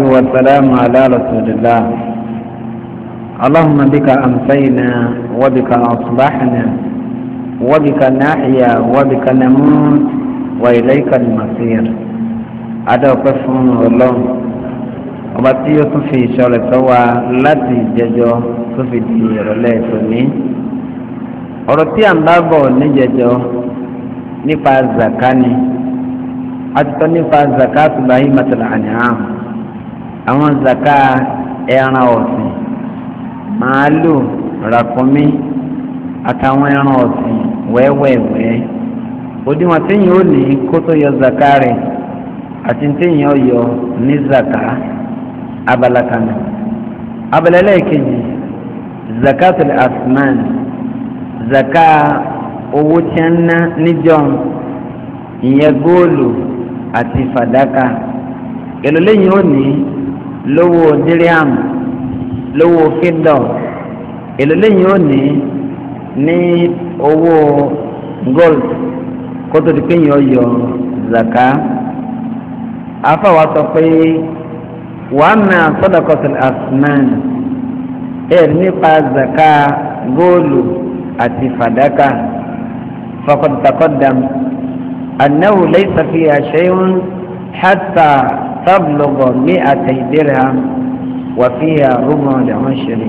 والسلام على رسول الله. اللهم بك أمسينا وبك أصبحنا وبك نحيا وبك نموت وإليك المصير. adọ́pẹ́ fún Ọlọ́run ọba tí ó tún fi ìṣọ́ rẹ̀ tọ́ wa láti jẹjọ́ tó fi di ìrọ̀lẹ́ tòní. ọ̀rọ̀ tí à ń bá bọ̀ níjẹjọ́ nípa zaka ni a ti sọ nípa zakatu bahimatul an'am, àwọn zaka ẹran ọ̀sìn, màálù, ràkúnmí àtàwọn ẹran ọ̀sìn wẹ́wẹ́wẹ́. òdiwọ̀n téèyàn ó ní kó tó yọ zaka rẹ̀ àti téèyàn ó yọ ní zaka abala kan. abala ẹlẹ́ẹ̀kejì zakatul asman, zaka owó tí a ń ná níjọ́, ìyẹn góòlù àti fàdákà. èlò lẹ́yìn ó ní lówó díríàm, lówó fídọ̀. èlò lẹ́yìn ó ní owó gold kótó di pé yẹn ó yọ zaka. afáwa sọ pé wàá na sadaqatul asman nípa zaka góòlù àti fàdákà. faqad taqaddam annahu laysa fiha shay'un hatta tablugha 200 dirham wa fiha rubu' al-'ushri.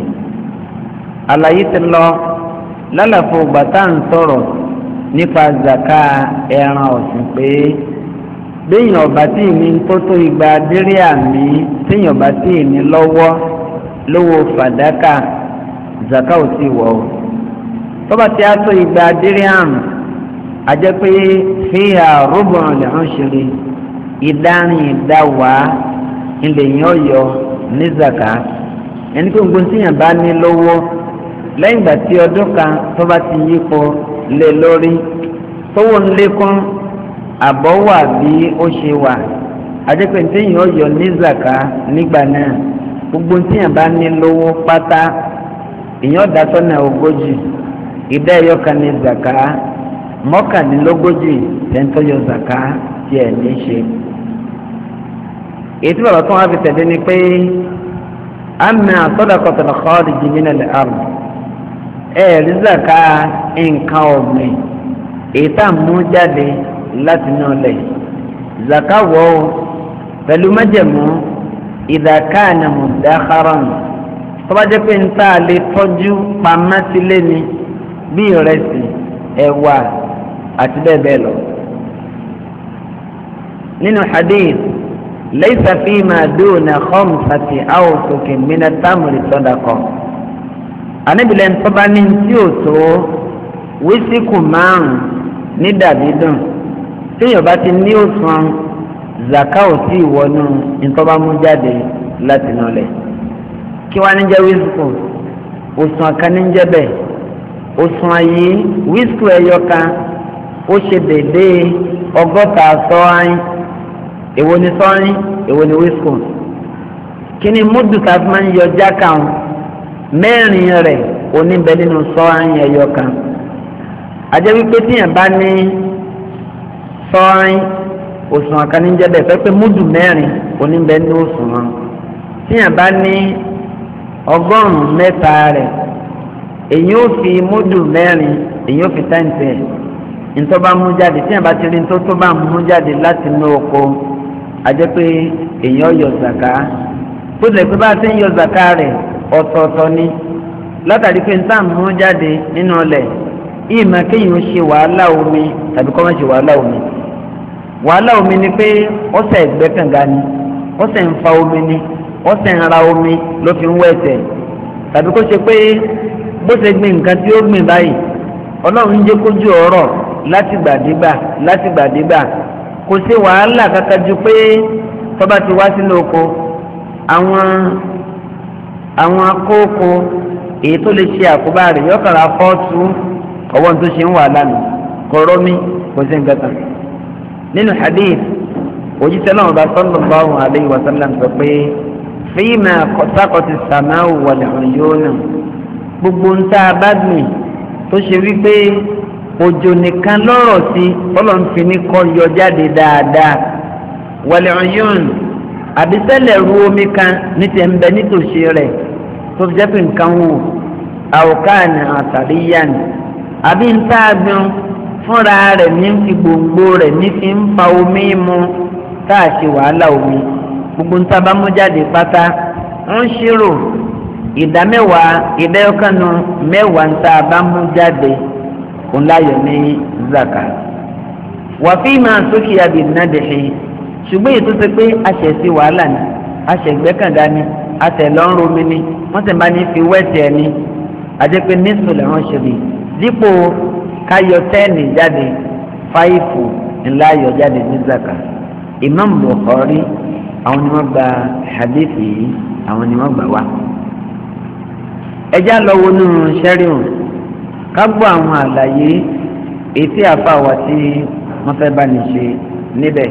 àlàyé ti lọ lálàfo gbàtà ń sọ̀rọ̀ nípa zaka ẹran ọ̀sìn pé béèyàn ọba tí ìní tó tó igba díríà mi téèyàn ọba tí ìní lọ́wọ́ lówó fàdákà zaka ò tí wọ̀ ọ́. tọ́ba tí a tó igba díríà àjẹ́ pé fíhà rubu' al-'ushri, ìdárin ìdáwàá ilẹ̀ yẹn ọ̀yọ́ ní zaka. ẹni pé gbogbo tíyàn bá ní lọ́wọ́ lẹ́yìn ìgbà tí ọdún kan tó bá ti yípo lé lórí tówó ń lékún àbọ̀ wà bí ó ṣe wà, àjẹpẹ́ tíyàn ó yọ ní zaka nígbà náà. gbogbo tíyàn bá ní lówó pátá èèyàn dátọ́ náà 40, ìdá ẹyọ kan ní zaka, mọ́kàndínlógójì tẹ́ńtọ́ yọ zaka tí ẹ̀ ní ṣe. èyí tí bàbá tó wá fi tẹ̀lé ni pé amma sadaqatul kharij min al-ard, rí zaka nǹkan ọ̀gbìn èyí tá à ń mú jáde láti inú ilẹ̀. zaka wọ̀ ọ́ pẹ̀lú májẹ̀mú idha kana mudakharan, tó bá jẹ́ pé ń tá a lè tọ́jú pamọ́ sílé ni bí ìrẹsì, ẹ̀wà àti bẹ́ẹ̀ bẹ́ẹ̀ lọ. nínú hadith laysa fima duna khamsati awsukin min at-tamri sadaqa, àníbìlẹ̀ ń tọ́ba ní tí ò tó wísíkù 5 ní dàbídùn téèyàn bá ti ní òsùn zaka ò tí ì wọnú ìtọ́ba mú jáde láti nà lẹ̀. kí wàá ní jẹ́ wísíkù? òsùn àkàn ní jẹ́ bẹ́ẹ̀. òsùn ayé wísíkù ẹyọ kan ó ṣe déédéé 60 sọ́ọ́rín. èwo ni sọ́ọ́rín, èwo ni wísíkù? kí ni múdù tá a fi máa ń yọ jákà wọn? mẹ́rin rẹ̀ oníbẹ̀ nínú sọ́ọ́rín ẹyọ kan. àjẹ́ wípé tíyàn bá ní sọ́ọ́rín òsùn àkànníjẹ́ bẹ́ẹ̀ fẹ́ pé múdù 4 oníbẹ̀ nínú òsùn wọn. tíyàn bá ní 100 rẹ̀ èyí ó fi múdù 4 èyí ó fi tẹ́ǹtẹ̀ ntọ́ bá mú jáde. tíyàn bá ti rí ntọ́ tó bá mú jáde láti inú oko àjẹ́ pé èyí ó yọ zàká. tó lè pé bá a ti ń yọ zàká rẹ̀ ọ̀tọ̀ọ̀tọ̀ ni látàrí pé nta mú jáde nínú ọlẹ̀ ìmọ̀ kéèyàn ṣe wàhálà omi tàbí kọ́ máa ṣe wàhálà omi. wàhálà omi ni pé ọ̀sẹ̀ ẹ̀gbẹ́ kànga ni, ọ̀sẹ̀ ń fa omi ni, ọ̀sẹ̀ ń ra omi ló fi ń wẹ̀sẹ̀. tàbí kó ṣe pé bó ṣe gbin nǹkan tí ó gbìn báyìí ọlọ́run ń jẹ́ kójú ọ̀rọ̀ láti gbàdégbà kò sí wàhálà kankan ju pé tọ́ba ti wá sínú oko àwọn akókò èyí tó lè ṣe àkóbá rẹ̀ yọkàrà fọ́ọ̀tù ọwọ́ tó ṣe ń wà lánàá kò rọ́mí kò sí nǹkan kan. nínú hadith òjíṣẹ́ náà bá sallallahu alayhi wa sallam sọ pé fima saqati as-sama'u wal-'uyun, gbogbo ń tá a bá gbìn tó ṣe wípé òjò nìkan lọ́rọ̀ sí ọlọ́run fi ní kọ́ yọ jáde dáadáa. wal-'uyun àbí ṣẹlẹ̀ ru omi kan ní ti ń bẹ nítòsí rẹ̀ tó fi jẹ́ pé nǹkan wò àwòkáàní àtàríyàní àbí ń tá a gbọ́n fúnra rẹ̀ ní fi gbòǹgbò rẹ̀ ní fi ń fa omi mu tá a ṣe wàhálà omi gbogbo ń tá a bá mú jáde pátá ń ṣírò ìdá mẹ́wàá ìdá ọ̀kanù mẹ́wàá ń tá a bá mú jáde òun láyọ̀ ní zaka wàfíì máa sókè àbí nàdìhì ṣùgbọ́n ètò ti pé aṣẹ̀sí wàhálà ni aṣẹ̀gbẹ́kàndá ni atẹ̀lọ́rùn omi ni wọ́n sì máa ní fi wẹ́ẹ̀tì ẹ̀ ni àjẹpẹ́ nísòlè wọn ṣe bí dípò káyọ̀ tẹ́ẹ̀nì jáde fáìfù ńlá yọ jáde ní zaka Imam Bukhari àwọn ni wọ́n gba hadith yìí àwọn ni wọ́n gbà wá. ẹjá lọ wọnú sẹ́ríùn ká gbọ́ àwọn àlàyé ètí àfàwà tí wọ́n fẹ́ bá ní ṣe níbẹ̀.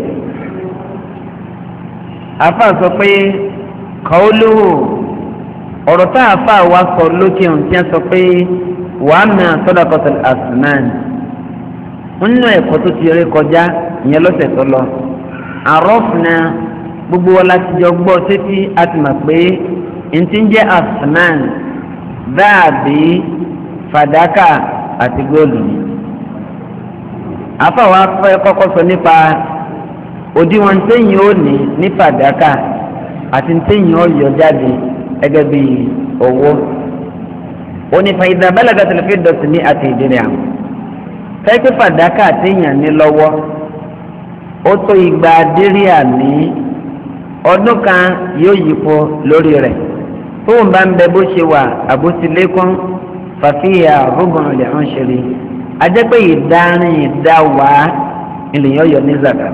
àfà sọ pé kọ́ọ́lùwò ọ̀rọ̀ tá àfà wa sọ lókè ohun tí wọ́n sọ pé wàá mìíràn sadaqatul asnan nínú ẹ̀kọ́ tó ti rí kọjá ìyẹn lọ́sẹ̀ tó lọ àrọ́fùnà gbogbo wa láti jọ gbọ́ sétí a ti mọ̀ pé ntí ń jẹ́ asnan dáàbí fàdákà àti góòlù ni. àfà wa fẹ́ kọ́kọ́ sọ nípa òdiwọ̀n téèyàn ó ní fàdákà àti téèyàn ó yọ jáde gẹ́gẹ́ bí owó. ó ní fa idha balagatil fiddatu ní àti ìdílé àwọn. fẹ́ẹ́kì fàdákà téèyàn ní lọ́wọ́ ó tó 200 díríà ní ọdún kan yóò yípo lórí rẹ̀ tóun bá ń bẹ bó ṣe wà àbótilékún fàfíà rúbùn lè hàn ṣeré ajẹ́pẹ́ ìdárin ìdáwà ènìyàn yọ ní zaka.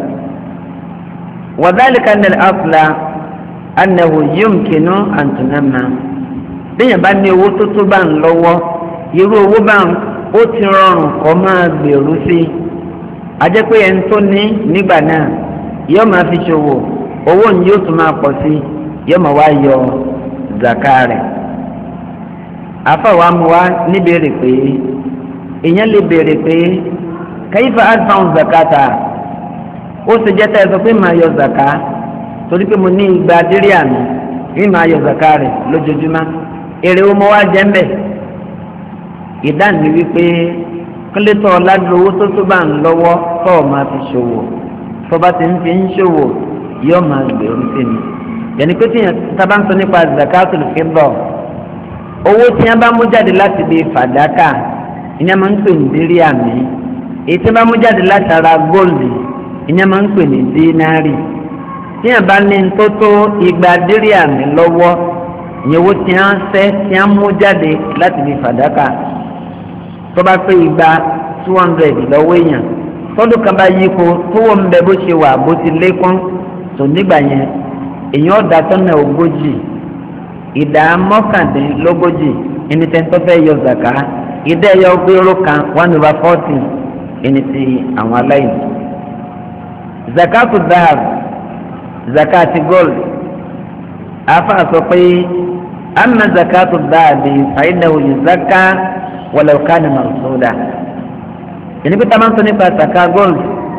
وذلك أن الأصل أنه يمكن أن تنمى bẹ́ẹ̀ bá ní owó tó tó bá ń lọ́wọ́ irú owó bá ó ti rọrùn kó máa gbèrú sí i ajẹ́pẹ́ ẹni tó ní nígbà náà yóò máa fi ṣòwò owó ní yóò tún máa pọ̀ sí yóò máa wá yọ zaka rẹ̀. àfàwọn amúwá níbèrè pé èèyàn lè béèrè pé kayfa adfa'u zakata ó sì jẹ́ tá ẹ sọ pé màá yọ zaka torí pé mo ní 200 díríà mi ní màá yọ zaka rẹ̀ lójoojúmọ́ èrè wo mo wá jẹ́ ń bẹ̀. ìdáhùn ni wípé kílẹ̀tọ̀ ọ̀làdúró tó tó bá ń lọ́wọ́ tó o máa fi ṣòwò tó bá ti ń fi ń ṣòwò yóò máa gbèrú sí mi. yẹnni pé tí tábà ń sọ nípa zakatul fidda owó tí wọ́n bá mú jáde láti bí fàdákà ìyẹn máa ń pè ní díríà mi èyí tí wọ́n bá mú jáde láti ara góòlù ìyẹn máa ń pè ní dínárì tí wọ́n bá ní tó tó 200 díríà mi lọ́wọ́ ìyẹn owó tí wọ́n fẹ́ tí wọ́n mú jáde láti bí fàdákà tó bá pé 200 lọ́wọ́ èèyàn tọ́dún kan bá yípo tó wọ́n ń bẹ bó ṣe wà bó ti lékún tó nígbà yẹn èèyàn ọ̀dà tọ́nà 40 ìdá 19 ẹni tẹ́ tó fẹ́ yọ zaka ìdá ẹ̀yọ gbéró kan 1/40 ẹni tí àwọn aláìní. zakatu dhahab zakati gold afa sọ pé amma zakatu dhahab fa innahu yuzakka walau kana marsuda ẹni pé táwọn sọ nípa zaka gold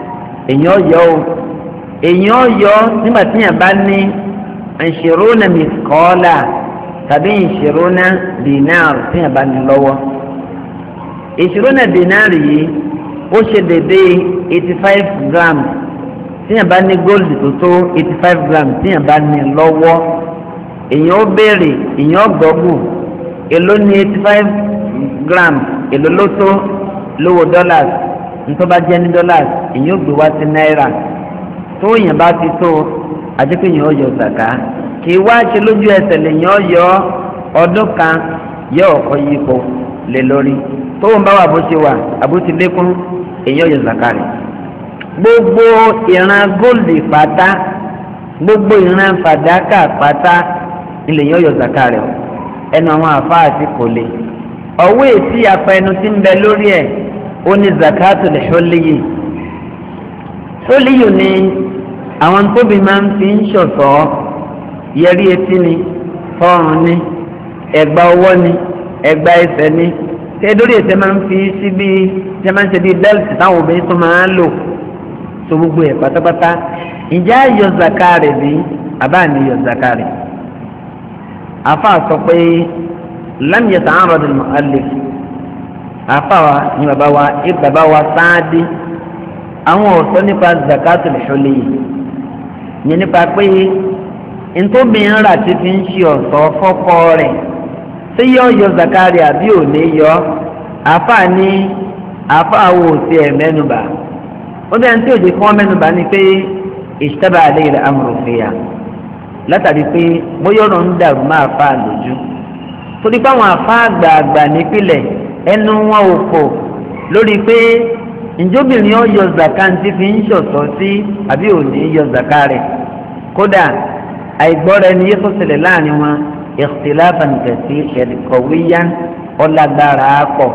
èèyàn yọ nígbà tí yàn bá ní 20 mithqala tàbí 20 dinar tí yàn bá ní lọ́wọ́ 20 dinar yìí ó ṣe dédé 85 grams tí yàn bá ní gold tó tó 85 grams tí yàn bá ní lọ́wọ́ èèyàn ó béèrè èèyàn gbọ́gbù èló ní 85 grams èló ló tó lówó dollars nítorí bá jẹ́ ní dollars èèyàn ó gbé wá sí náírà tó yàn bá ti tó àjẹpé yàn ó yọ zaka kì í wá ṣe lójú ẹsẹ̀ lè yàn ó yọ ọdún kan yọ ọkọ yípo lè lórí tó ń bá wà bó ṣe wà àbótí lékún èèyàn ó yọ zaka rẹ̀. gbogbo ìran góòlù pátá gbogbo ìran fàdákà pátá ilẹ̀ yàn ó yọ zaka rẹ̀ ẹnu àwọn àfáà ti kò lè ọwọ́ èsì àfẹnu tí ń bẹ lórí ẹ̀ ó ní zakatul hulli hulli ni àwọn tóbi máa ń fi ń ṣọ̀tọ̀ yẹrí etí ni fọ́ọ̀rùn ni ẹ̀gbà ọwọ́ ni ẹ̀gbà ẹsẹ̀ ni tẹ́dórí ẹsẹ̀ máa ń fi síbi tẹ́ máa ń ṣe bí bẹ́ẹ̀lì táwọn obìnrin tó máa ń lò tó gbogbo ẹ̀ pátápátá ìjà ayọ̀ zaka rẹ̀ bí àbá ní yọ zakari. afa sọ pé lam yata'arrad al-mu'allif afa wa ni bàbá wa Sáàdì àwọn ọ̀sọ́ nípa zakatul hulli yẹn nípa pé ntòmíín rà tí fi ń ṣe ọ̀sọ́ fọ́kọ rẹ̀ ṣé yọ yọ zakari àbí ò ní yọ afa ní afa wo ti ẹ̀ mẹ́nuba ó bẹ́ẹ̀ ní tí òjì kí wọ́n mẹ́nuba ni pé ishtaba alayhi al-amru fiha látàrí pé bóyá ọ̀rọ̀ ń dàrú máa fa lójú torí pé àwọn afa àgbààgbà nípìnlẹ̀ ẹnu wọn ò kò lórí pé ǹjọ́bìnrin ó yọ zaka ti fi ń ṣọ̀ṣọ́ sí àbí ò ní yọ zaka rẹ̀ kódà àìgbọ́ra ẹni yé tó ṣẹlẹ̀ láàrin wọn ikhtilafan kaseeran qawiyyan ọ̀làgbára pọ̀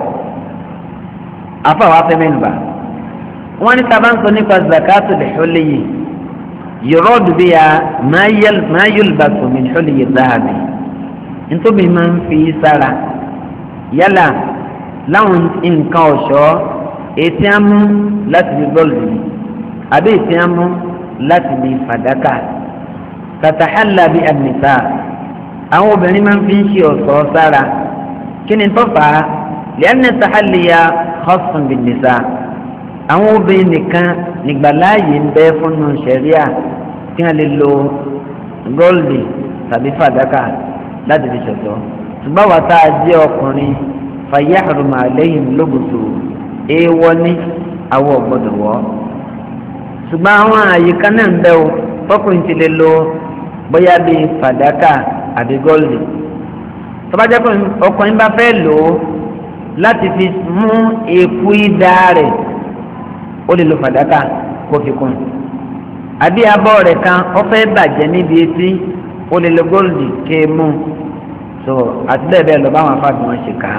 afáwọn afẹ́mẹ́nuba wọ́n ní sábà ń sọ nípa zakatul hulli yuradu biha ma yulbasu min hulli dhahabi nítorí máa ń fi sára yálà láwọn nǹkan ọ̀ṣọ́ ètí á mú láti bí bọ́ọ̀lù ni àbí ètí á mú láti bí fàdákà tatahalla bí an-nisa àwọn obìnrin máa ń fi ń ṣe ọ̀ṣọ́ sára kí ni tó fà á li'anna tahalliya khassun bin-nisa àwọn obìnrin nìkan nígbàláàyè ń bẹ fún un ṣẹ̀ríà tí wọ́n lè lo góòlì tàbí fàdákà láti fi ṣọ̀ṣọ́ ṣùgbọ́n wàá tá a jẹ́ ọkùnrin fayahrumu alayhim lóbùsù èèwọ̀ ní àwọ̀ gbọ́dọ̀ wọ̀ ṣùgbọ́n àwọn àyíká náà ń bẹ o fọkùnrin ti lè lo bóyá bíi fàdákà àbí góòlì tó bá jẹ́ pé ọkùnrin bá fẹ́ lò ó láti fi mú èkú ìdá rẹ̀ ó lè lo fàdákà kó fi kún àbí abọ́ rẹ̀ kan ó fẹ́ bàjẹ́ níbi etí ó lè lo góòlì ké mú so àti bẹ́ẹ̀ bẹ́ẹ̀ lọ báwọn afáàbí wọn ṣe kà á.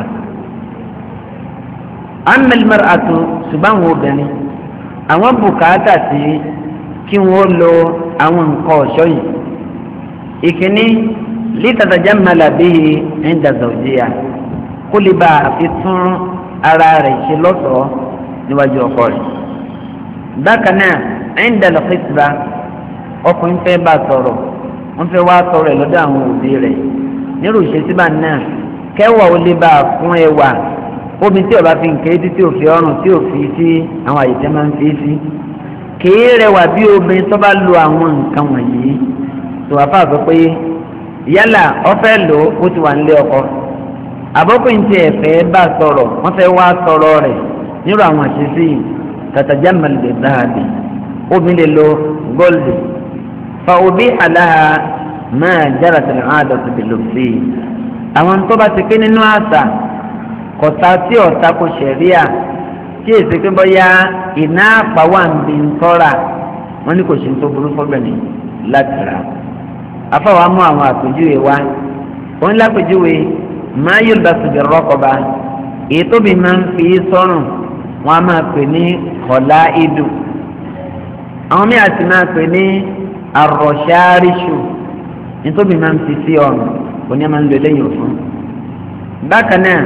amma al-mar'atu ṣùgbọ́n àwọn obìnrin àwọn bùkátà sí kí wọ́n lo àwọn nǹkan ọ̀ṣọ́ yìí ìkíní litatajammala bihi inda zawjiha kó lè bá a fi tún ara rẹ̀ ṣe lọ́ṣọ̀ọ́ níwájú ọkọ rẹ̀. bákan náà inda al-khitba ọkùnrin fẹ́ bá sọ̀rọ̀ wọ́n fẹ́ wá sọ̀rọ̀ ẹ̀ lọ́dọ̀ àwọn òbí rẹ̀ nírú ìṣesíbà náà kẹwàá ó lè bá a fún ẹwà omi tí ọba fi nǹkan etí tí ò fi ọrùn tí ò fi sí àwọn àyè tí a máa ń fi sí kìí rẹwà bí obìnrin tó bá lo àwọn nǹkan wọ̀nyí tó wàá fà sọ pé yálà ọfẹ́ lò ó ti wà nílé ọkọ àbọ̀kùnrin tí ẹ̀fẹ́ bá sọ̀rọ̀ wọ́n fẹ́ wá sọ̀rọ̀ rẹ̀ nírú àwọn àṣìṣe tatajammal bi-dhahabi obìnrin lè lo góòlù fa ubiha laha ma jarat al-'adatu bil-lubsi àwọn tó bá ti pé nínú àṣà kọta tí ọ̀tá kò ṣẹ̀ríà tí èsì pé bọ́yá iná àpáwà ń bí ń tọ́ra wọn ní kò ṣe tó burú fọ́bìnrin láti rà afáwa mú àwọn àpèjúwe wá òun lápèjúwe máa yóò bá sùdì rọ́kọ̀ba èyí tóbi máa ń fi sọ́rùn wọn a máa pè ní kọ̀lá ìdù àwọn míì àti máa pè ní àròṣáríṣù nítorí máa ń fi sí ọrùn òní a máa ń lo lẹ́yìn òfin bákan náà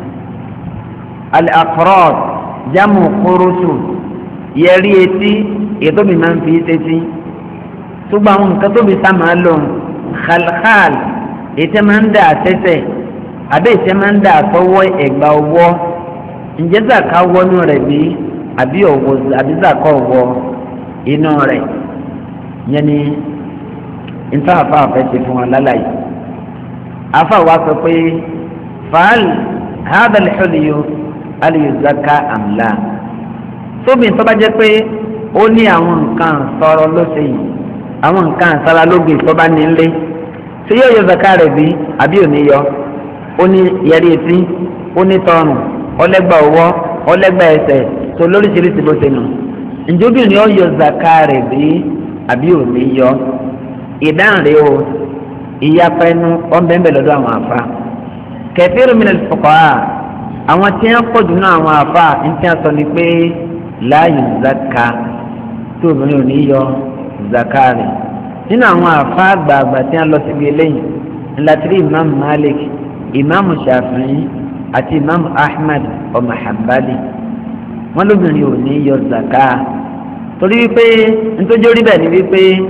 al-aqrad jamu kurusu yẹrí etí ètò mi máa ń fi sétí ṣùgbọ́n àwọn nǹkan tóbi sá máa lò khalkhal ètò máa ń dà sẹ́sẹ̀ àbẹ́ ètò máa ń dà sọ́wọ́ ẹ̀gbà ọwọ́ ǹjẹ́ zaka wọnú rẹ̀ bí àbí ọwọ́ àbí zaka ọwọ́ inú rẹ̀ yẹn ni níta àfa àfẹ́ ṣe fún wa lálàyé afa wa sọ pé fàál hādhā al-hulyu aliyuzaka amla tóbi tó bá jẹ́ pé ó ní àwọn nǹkan sọ̀rọ̀ lóṣè yìí àwọn nǹkan sára lóge tó bá ní nlé ṣé yóò yọ zaka rẹ̀ bí àbí ò ní yọ ó ní yẹrí etí ó ní tọrùn ọlẹ́gbà ọwọ́ ọlẹ́gbà ẹsẹ̀ tó lóríṣiríṣi bó ṣe nù ǹjẹ́ obìnrin ó yọ zaka rẹ̀ bí àbí ò ní yọ ìdáhùn rẹ̀ o ìyapa ẹnu ọ̀nbẹ̀ńbẹ̀ lọ́dọ̀ àwọn àfa kathiru min al-fuqaha àwọn tí wọ́n pọ̀ jù náà àwọn àfa ní tí wọ́n sọ ni pé la yuzakka tí obìnrin ò ní yọ zaka rẹ̀ nínú àwọn àfa àgbààgbà tí wọ́n lọ síbi eléyìí ńlátìrí imam malik imam shafi'i àti imam ahmad ọmọ hanbali wọ́n lóbìnrin ò ní yọ zaka torí wípé nítorí orí bẹ́ẹ̀ ni wípé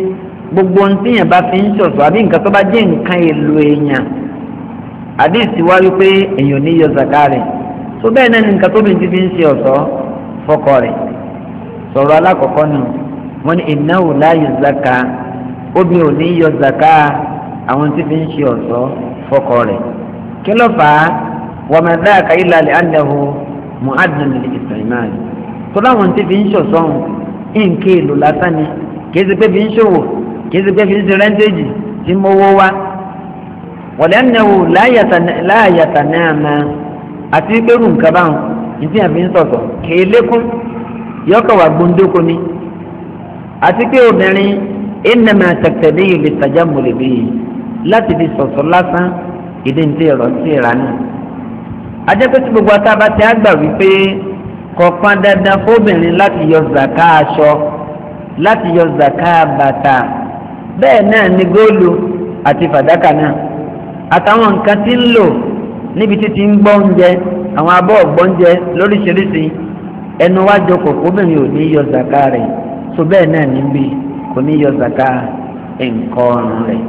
gbogbo ohun tí yẹn bá fi ń ṣọ̀ṣọ́ àbí nǹkan tó bá jẹ́ nǹkan èlò èèyàn àdìsí wá wípé èèyàn ní yọ zaka rẹ̀ tó bẹ́ẹ̀ náà ní nǹkan tóbi ti fi ń ṣe ọ̀ṣọ́ fọ́kọ rẹ̀ sọ̀rọ̀ alákọ̀ọ́kọ́ nù wọ́n ní innahu la yuzakka obì ò ní yọ zaka àwọn tí fi ń ṣe ọ̀ṣọ́ fọ́kọ rẹ̀ kí ló fà á wa ma dhaka illa li annahu mu'addan lil-isti'mal tó láwọn tí fi ń ṣọ̀ṣọ́ nǹkan èlò lásán ni kìí ṣe pé fi ń ṣòwò kìí ṣe pé fi ń ṣe rẹ́ńtéèjì tí mo wó wá wọ̀lẹ́ ẹ̀nẹ́wò láàyàtà náà máa àti pẹ̀lú nǹkan báwọn ìdí àfi ń sọ̀tọ̀ kìí lékún yọkọ̀ wà gbóńdókò ni àti pé obìnrin ìnàmà tẹ̀tẹ̀lé lè tajà mọ̀lẹ́bí láti fi sọ̀tọ̀ lásán ìdí ní ti ẹ̀rọ sí ìrà náà. ajẹ́pẹ́ tí gbogbo atábá ti á gbà wípé kọ̀ọ̀kan dandan fóbìnrin láti yọ zaka aṣọ láti yọ zaka bàtà bẹ́ẹ̀ náà ni góòlù àti fàdákà náà àtàwọn nǹkan tí ń lò níbi títí ń gbọ́ oúnjẹ àwọn abọ́ ọ̀gbọ́njẹ lóríṣiríṣi ẹnu wá jókòó obìnrin ò ní yọ zaka rẹ̀ so bẹ́ẹ̀ náà níbi kò ní yọ zaka nǹkan ọ̀run rẹ̀.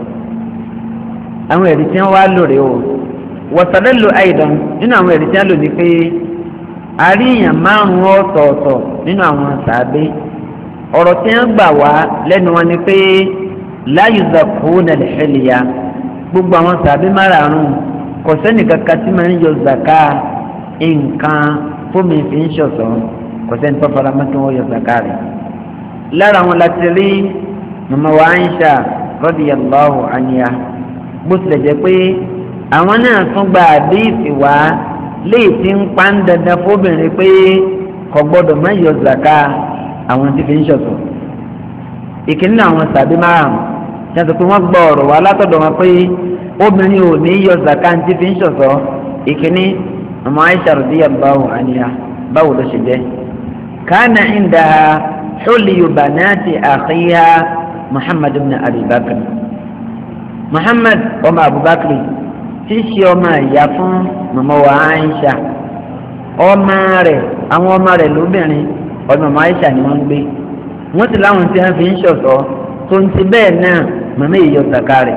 àwọn ẹ̀rí tí wọ́n wá lórí o wọ́sàdẹ́lò àìdán nínú àwọn ẹ̀rí tí wọ́n lò ní pé àríyàn márùn-ún ọ̀tọ̀ọ̀tọ̀ nínú àwọn sàábé ọ̀rọ̀ tí wọ́n gbà wá lẹ́nu wọn ni pé la yuzakuna al-hilya gbogbo àwọn sàábé márùn-ún kò sẹ́ni kankan tí máa ń yọ zaka nǹkan fómi fi ń ṣọ̀ṣọ́ kò sẹ́ni tó fara mọ́ kí wọ́n yọ zaka rẹ̀. lára wọn láti rí mama wa Aisha radiyallahu anha bó tilẹ̀ jẹ́ pé àwọn náà tún gba àdéhìsì wá léè tí ń pa ń dandan fóbìnrin pé kò gbọ́dọ̀ má yọ zaka àwọn tí fi ń ṣọ̀ṣọ́. ìkíní náà àwọn sàbí márùn yàtọ̀ pé wọ́n gbọ́ ọ̀rọ̀ wá látọ̀dọ̀ wọn pé obìnrin ò ní yọ zaka tí fi ń ṣọ̀ṣọ́. ìkíní mama Aisha radiyallahu anha báwo ló ṣe jẹ́. kana indaha hulyu banati akhiha Muhammad ibn Abi Bakr Muhammad ọmọ Abubakar tí í ṣe ọmọ ìyá fún mama wa Aisha ọmọ rẹ̀ àwọn ọmọ rẹ̀ lóbìnrin ọdún mama Aisha ni wọ́n ń gbé wọ́n ti láwọn tí wọ́n fi ń ṣọ̀ṣọ́ tó ń ti bẹ́ẹ̀ náà mama yìí yọ zaka rẹ̀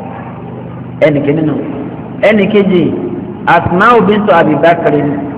ẹnìkejì nù ẹnìkejì Asma'u bintu Abi Bakr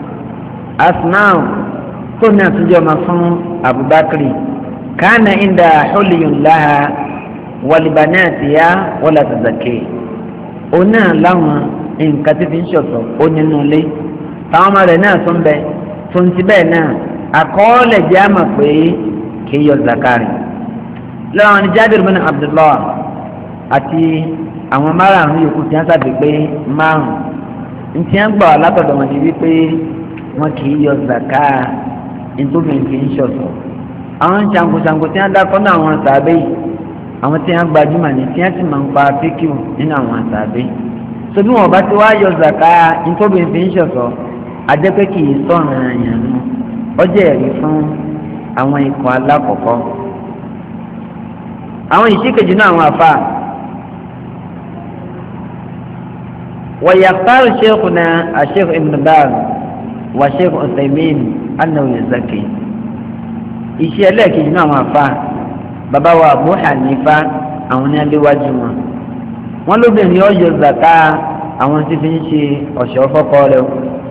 Asma'u tó ní àtúnjọ ọmọ fún Abubakar kana inda hulyun laha walibanatiya wala tazaki òun náà láwọn nǹkan tí fi ń ṣọ̀ṣọ́ ó nínú ilé táwọn ọmọ rẹ̀ náà tún bẹ tó ń ti bẹ́ẹ̀ náà àkọọ́lẹ̀ jẹ́ àmọ̀ pé kì í yọ zakari lọ́wọ́ ni Jabir bin Abdullah àti àwọn márùn-ún yòókù tí wọ́n sábẹ̀ pé márùn-ún ntí wọ́n gbọ́ látọ̀dọ̀ wọn ni wípé wọn kì í yọ zaka nítorí kì í ṣọ̀ṣọ́ àwọn ṣàǹkóṣàǹkó tí wọ́n dákọ́ náà àwọn sàbẹ̀ yìí àwọn tí wọ́n gbajúmọ̀ ní tí wọ́n ti máa ń pa fíkìú nínú àwọn sàbẹ̀ sobi wọn bá ti wá yọ zaka nítorí kì í ṣọ̀ṣọ́ adẹ́pẹ́ kì í sọ̀rọ̀ àyàn nù ọjọ́ ẹ̀rí fún àwọn ikọ̀ alákọ̀ọ́kọ́ àwọn ìṣíkejì náà àwọn àfa ويختار شيخنا الشيخ ابن باز والشيخ عثيمين أنه يزكي iṣẹ́ ẹlẹ́ẹ̀kejì náà wọ́n fa bàbá wa Abu Hanifa àwọn ní aléwájú wọn lóbìnrin ọyọ zaka àwọn tí fi ń ṣe ọ̀ṣọ́ fọ́kọ rẹ̀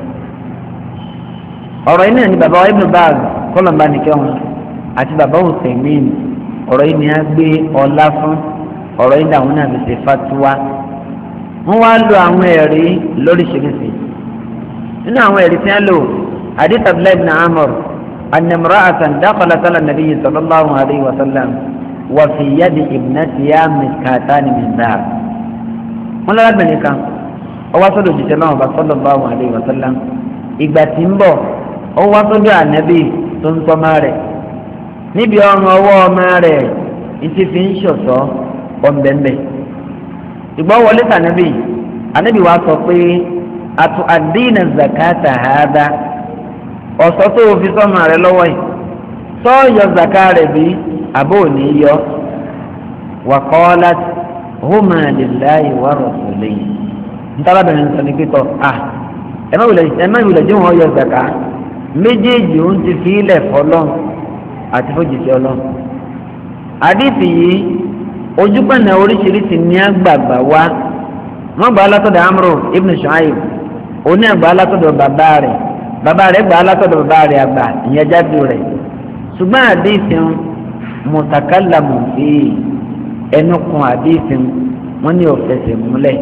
ọ̀rọ̀ yìí náà ni bàbá wa Ibn Baz kọ́lọ̀mbà nìkẹ́ wọn àti bàbá Uthaymin ọ̀rọ̀ yìí ni a gbé ọlá fún ọ̀rọ̀ yìí làwọn náà fi ṣe fatuwa wọ́n wá lo àwọn ẹ̀rí lóríṣiríṣi nínú àwọn ẹ̀rí tí wọ́n lò hadith Abdullah ibn Amr anna imra'atan dakhalat ala an-nabiy sallallahu alayhi wa sallam wa fi yadi ibnatiha miskatan min dhahab wọ́n lọ́la bẹ̀rẹ̀ kan ọwọ́ sọ́dọ̀ òjijì náà ọba sallallahu alayhi wa sallam ìgbà tí ń bọ̀ ọwọ́ sọ́dọ̀ ànábì tó ń tọ́ máa rẹ̀ níbi ọrùn ọwọ́ ọmọ rẹ̀ ìtì fi ń ṣọ̀ṣọ́ ọ̀nbẹ̀ńbẹ̀ ìgbọ́ wọlé sànẹ́bì ànábì wa sọ pé àtò àdínà zakata hàdá ọ̀sọ́ tó o fi sọ́mọ rẹ lọ́wọ́ yìí sọ yọ zaka rẹ̀ bí àbó òní yọ waqalat huma lillahi wa rasulihi ntàlábẹ̀rẹ̀ nsọ ní pípọ̀ ẹ má wulẹ̀ jẹ́ wọn yọ zaka méjèèjì òun ti fi ilẹ̀ fọlọ́n àti fojìsí ọlọ́n àdìsí yìí ojúpọ̀nà oríṣiríṣi ní àgbààgbà wá wọ́n gbà látọ̀dọ̀ Amru ibn Shu'aib oní àgbà látọ̀dọ̀ bàbá rẹ̀ gbà látọ̀dọ̀ bàbá rẹ̀ àgbà ìyẹn jáde rẹ̀ ṣùgbọ́n àdéhìsìn mutakallamu fi ẹnu kun àdéhìsìn wọ́n ní òfẹsẹ̀ múlẹ̀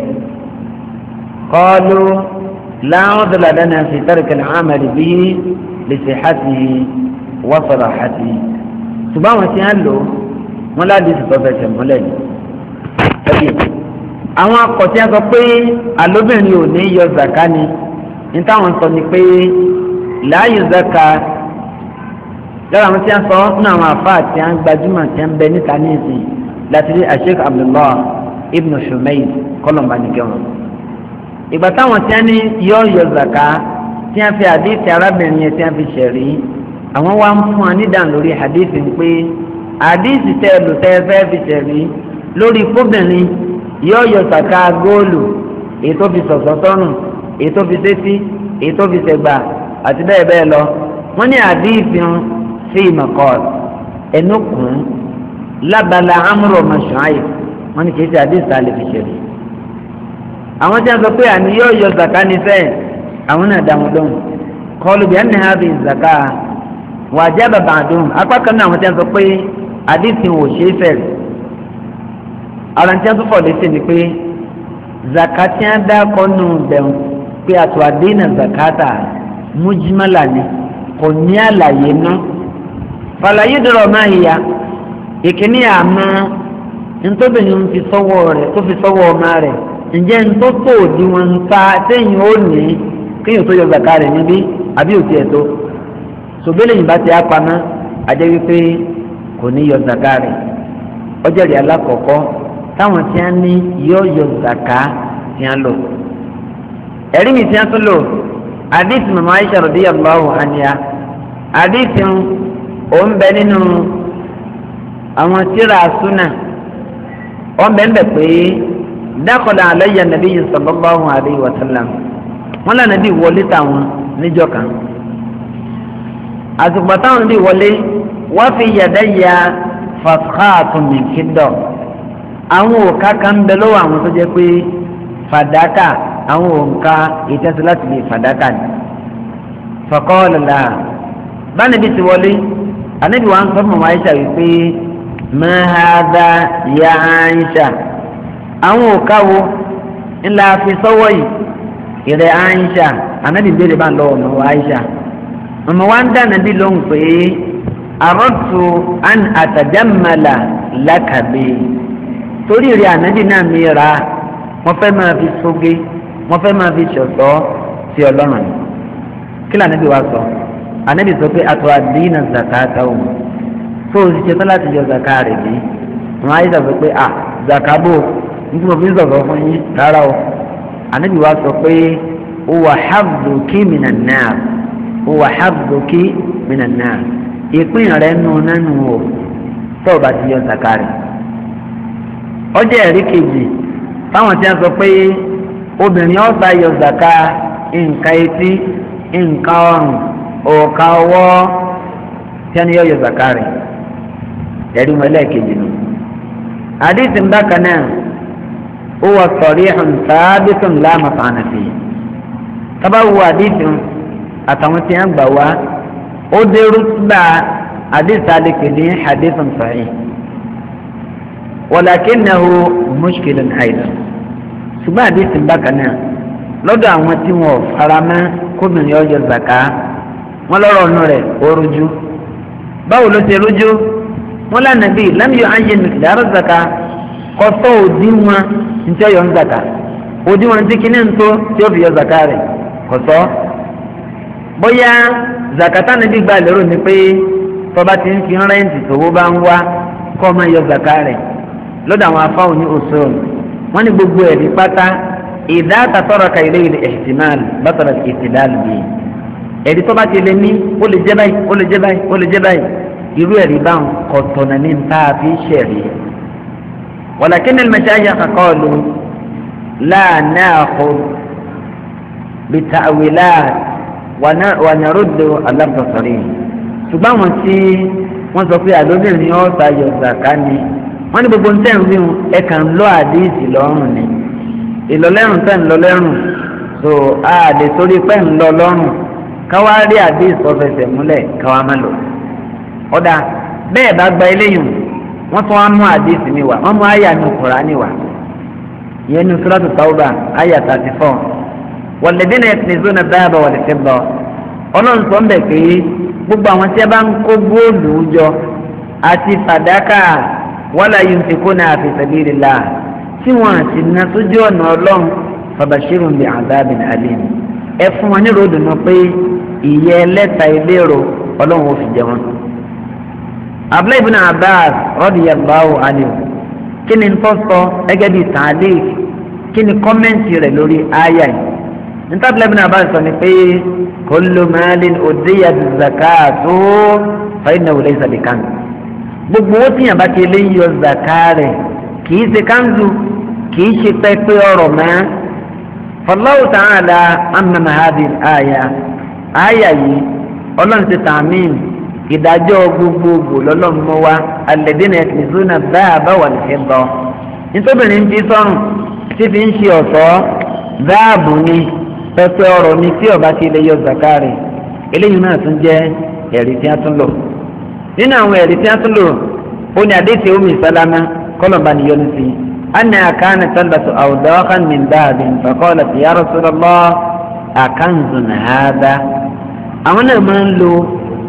qalu la udla lana fi tarki al-amal bihi li sihhatihi wa sarahatihi ṣùgbọ́n àwọn tí wọ́n lò wọ́n láti sì tọ́fẹsẹ̀ múlẹ̀ ni. àwọn akọ̀tí a sọ pé alóbìnrin ò ní yọ zaka ni ní táwọn sọ ni pé láàyè zaka lára àwọn tí a sọ ní àwọn àfáà tí a ń gbajúmọ̀ tí a ń bẹ níta ní ìsìn láti rí Sheikh Abdullah ibn Shumayd kọlọmba nìkẹ́ wọn. ìgbà táwọn tí a ní yọ zaka tí a fi àdéhìí arábìnrin yẹn tí a fi ṣẹ̀rí àwọn wa ń fún wa nídàn lórí àdéhìí pé àdéhìí tẹ́ ẹ lò tẹ́ ẹ fẹ́ fi ṣẹ̀rí lórí fóbìnrin yọ zaka góòlù èyí tó fi sọ̀sọ̀ sọ́nù èyí tó fi sétí èyí tó fi sẹ̀gbà àti bẹ́ẹ̀ bẹ́ẹ̀ lọ wọ́n ní àdéhìí fi maqal ẹnu kùn lábala Amru ọmọ Shu'aib wọ́n ní kì í ṣe àdéhìí sálẹ̀ fi ṣẹ̀rí. àwọn tí wọ́n sọ pé àní yọ zaka ní fẹ́ẹ̀ àwọn náà dá wọn lóhùn qalu bi anna hadhihi zaka wajaba ba'duhum apá kan náà àwọn tí wọ́n sọ pé àdéhìí wò ṣe é fẹ́ẹ̀ àwọn tí wọ́n tún fọ̀ létí ni pé zakati á dákọ́ nù bẹ̀rù pé àtò àdéhìnà zakata mujmala ni kò ní àlàyé ná fàlàyé dọ̀rọ̀ máa yíya ìkíní àmọ́ ntọ́bìnrin fi sọ́wọ́ rẹ̀ tó fi sọ́wọ́ ọmọ rẹ̀ ǹjẹ́ ntọ́tò òdiwọ̀n ń ta téèyàn ó ní kéèyàn tó yọ zaka rẹ̀ níbí àbí òtí ẹ̀ tó sòbélé yìí bá ti á pamọ́ àjẹ́ wípé kò ní yọ zaka rẹ̀ ọjọ́ rẹ̀ alákọ̀ọ́kọ́ táwọn tí a ní yọ zaka tí a lò ẹ̀rí mi tí a tún lò àdìsí màmá Aisha radiyallahu anha àdìsí òun bẹ nínú àwọn tírà súnà wọn bẹ ń bẹ pé dakhala alayya nabiyyu sallallahu alayhi wa sallam wọn lànà bí wọlé táwọn níjọ́ kan àtùpà táwọn bí wọlé wa fi yadayya faskhatun min fidda àwọn òǹkà kan bẹ lọ́wọ́ àwọn tó jẹ́ pé fàdákà àwọn òǹkà ìtẹ́sí láti lè fàdákà ni. faqala la bánibí ti wọlé ànábì wa ń sọ fún Aisha wípé ma hadha ya Aisha àwọn òǹkà wo ńlá fi sọ́wọ́ yìí ìrẹ̀ Aisha ànábì béèrè bá ń lọ́wọ́ ọmọ Aisha ọmọ wa ń dá ànábì lóhùn pé aradtu an atajammala lakabi torí rẹ̀ ànábì náà mi ra wọ́n fẹ́ máa fi sóge wọ́n fẹ́ máa fi ṣọ̀tọ̀ sí ọlọ́run kí lóò ànábì wa sọ ànábì sọ pé àtọ̀ àdínà zakata òun tó o sì ṣetán láti yọ zaka rẹ̀ bí wọ́n á yí sọ pé zakabo nítorí mo fi ń sọ̀rọ̀ fún yín rárá o ànábì wa sọ pé ó wà habduki minan nar ó wà habduki minan nar ìpín rẹ̀ nù nánú o tó o bá ti yọ zaka rẹ̀ ọjọ́ ẹ̀rí kejì fáwọn tí wọ́n sọ pé obìnrin ọ̀sà yọ zaka nǹkan etí nǹkan ọrùn òòkà ọwọ́ tí wọ́n yọ zaka rẹ̀ ẹ̀rí wọn lẹ́ẹ̀kejì nù. àdìsí bákan náà ó wọ sarihun thabitun la maf'ana fi tábà wo àdìsí àtàwọn tí wọ́n gbà wá ó dé rútbà àdìsí àdìkèdè hadithun sahih walakinahu mushkilun aidan ṣùgbọ́n àdìsí bákan náà lọ́dọ̀ àwọn tí wọ́n faramọ́ kóbìnrin ọjọ́ zaka wọ́n lọ́rọ̀ ọ̀nù rẹ̀ ó rújú báwo ló ṣe rújú wọ́n lánà bíi lam yu'ayyin miqdar zaka kọ́sọ́ òdiwọ̀n ntí ọ̀yọ́ ń zaka òdiwọ̀n tí kìíní ń tó tí ó fi yọ zaka rẹ̀ kọ́sọ́ bóyá zakata níbi gba lérò ni pé tọ́ba ti ń fi rẹ́ǹtì tówó bá ń wá kọ́ ọmọ yọ zaka rẹ̀ lọ́dọ̀ àwọn afáwọn ní usul wọ́n ní gbogbo ẹ̀rí pátá idha tataraka ilayhi al-ihtimal batala al-istidlal bihi ẹ̀rí tó bá ti lé ní ó lè jẹ́ báyìí ó lè jẹ́ báyìí ó lè jẹ́ báyìí irú ẹ̀rí báwọn kọ̀tọ̀nà ní ta fi ṣẹ̀rí. walakin al-mashayikh qalu la na'khudh bita'wilat wa naruddu al-lafz sarih ṣùgbọ́n àwọn tí wọ́n sọ pé àlóbìnrin ọ̀sà yọ zaka ni wọ́n ní gbogbo ntẹ́ ń wíwọ́n ẹ kàn lọ àdéhìsì lọ́rùn ni ìlọlẹ́rùn tẹ́ ń lọ lẹ́rùn so àdè torí pẹ́ ń lọ lọ́rùn káwá rí àdéhìsì ọ̀fẹsẹ̀ múlẹ̀ káwá má lọ. ọ̀dà bẹ́ẹ̀ bá gba eléyìí wọ́n tún wá mú àdéhìsì mi wá wọ́n mú àyà ní Kùránì wá ìyẹn ní Suratu Tawba àyà 34 walladhina yaknizuna adh-dhahaba wal-fidda ọlọ́run sọ ń bẹ̀ pé gbogbo àwọn tí a bá ń kó góòlù jọ àti fàdákà wala yunfikuna fi sabilillah tí wọ́n àti ná sójú ọ̀nà ọlọ́run fabashirhum bi'adhabin alim ẹ fún wọn ní ròdùnú pé ìyẹ́ ẹlẹ́ta ìlérò ọlọ́run ò fi jẹ wọn. Abdullahi ibn Abbas radiyallahu anhu kí ni tó sọ ẹgẹ́ bíi tààlẹ́ kí ni kọ́mẹ́ǹtì rẹ̀ lórí àyà yìí níta Abdullahi ibn Abbas sọ ni pé kullu malin udiyat zakatu fa innahu laysa bikanz gbogbo owó tíyàn bá ti lè yọ zaka rẹ̀ kìí ṣe kanzu kìí ṣe pẹpẹ ọrọ̀ mọ́ fallahu ta'ala amama hadhihi àyà yìí ọlọ́run ti tààmìn ìdájọ́ gbogbogbò lọ́lọ́mọ wa alladhina yaknizuna adh-dhahaba wal-fidda nítòbìnrin ti sọ̀rùn tí fi ń ṣe ọ̀ṣọ́ dáàbò ni pẹpẹ ọrọ̀ ni tí ọba ti lè yọ zaka rẹ̀ eléyìí náà tún jẹ́ ẹ̀rí tí a tún lò nínú àwọn ẹ̀rí tí a tún lò ó ní adéṣe Ummi Salama kọlọ̀mbà ni yọnu sí anna kanat talbasu awdaqan min dhahabin faqalat ya Rasulullah akanzun hadha àwọn náà máa ń lo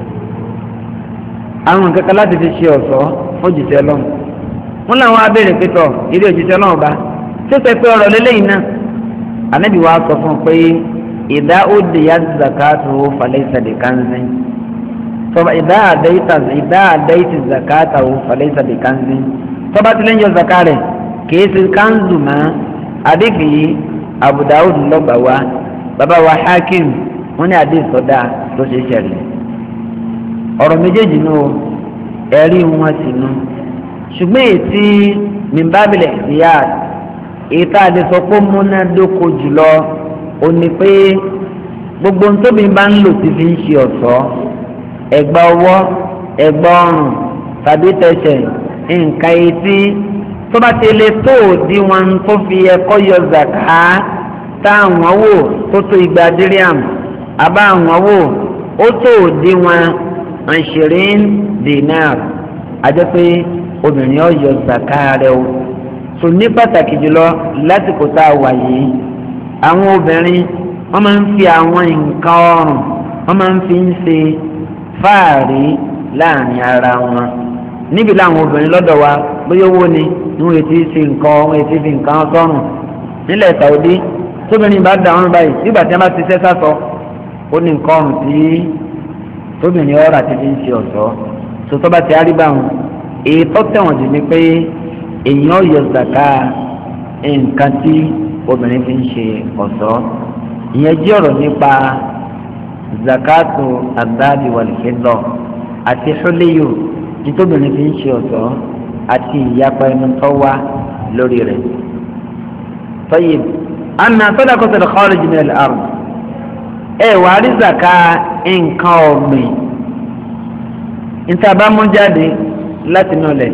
àwọn kankan láti fi ṣe ọ̀ṣọ́ fojìṣẹ́ ọlọ́run wọn làwọn abéèrè pétọ ilé òjìṣẹ́ ọlọ́run bá ṣíṣe pé ọ̀rọ̀ lélẹ́yìn náà ànábì wa sọ fún un pé idha udiyat zakatu falaysa bikanzin tọba idha adayti zakatahu falaysa bikanzin tọba tilẹ̀ ń yọ zaka rẹ̀ kìí ṣe kanzu mọ́ adéfì Abu Dawud lọ́gbà wa bàbá wa Hakim wọn ní adé sọdá tó ṣe ṣẹlẹ̀ ọ̀rọ̀ méjèèjì nù ẹ̀rí wọn sì nù ṣùgbọ́n ètí mìbábìlẹ̀ ìyá ètò àdìsọ́pọ̀ múnádóko jùlọ ó ní pé gbogbo ntóbi bá ń lò tí fi ń ṣe ọ̀ṣọ́ ẹ̀gbà ọwọ́ ẹ̀gbà ọrùn tàbí tẹsẹ̀ nǹkan etí tó bá ti lè tó òdiwọ̀n tó fi ẹ̀kọ́ yọ zàká tá àwọn wò tó tó igba díríàm àbá àwọn wò ó tó òdiwọ̀n àṣírín dinar àjẹ́ pé obìnrin ọ̀yọ́ zaka rẹ̀ o tó ní pàtàkì jùlọ lásìkò tá a wà yìí àwọn obìnrin wọ́n máa ń fi àwọn nǹkan ọrùn wọ́n máa ń fi ń ṣe fáàrí láàrin ara wọn níbi láwọn obìnrin lọ́dọ̀ wa bóyá owó ni wọ́n ètí ṣe nǹkan wọ́n ètí fi nǹkan sọ́rùn nílẹ̀ Saudi tóbìnrin bá dà wọ́n báyìí nígbà tí wọ́n bá ti ṣẹ́ sásọ ó ní nǹkan ọrùn tí tóbìnrin ọ̀rọ̀ àti fi ń ṣe ọ̀ṣọ́ sọtọ́ bá ti arí báwọn èyí tó tẹ̀wọ̀n jù ní pé èèyàn yọ zaka nǹkan tí obìnrin fi ń ṣe ọ̀ṣọ́ ìyẹn jẹ́ ọ̀rọ̀ nípa zakatu adhabi wal-fidda àti huliyu tí tóbìnrin fi ń ṣe ọ̀ṣọ́ àti ìyapa ẹnu tó wá lórí rẹ̀. tayyib anna sadaqatul kharij min al-ard wàá rí zaka nǹkan ọ̀gbìn níta bá mú jáde láti inú ilẹ̀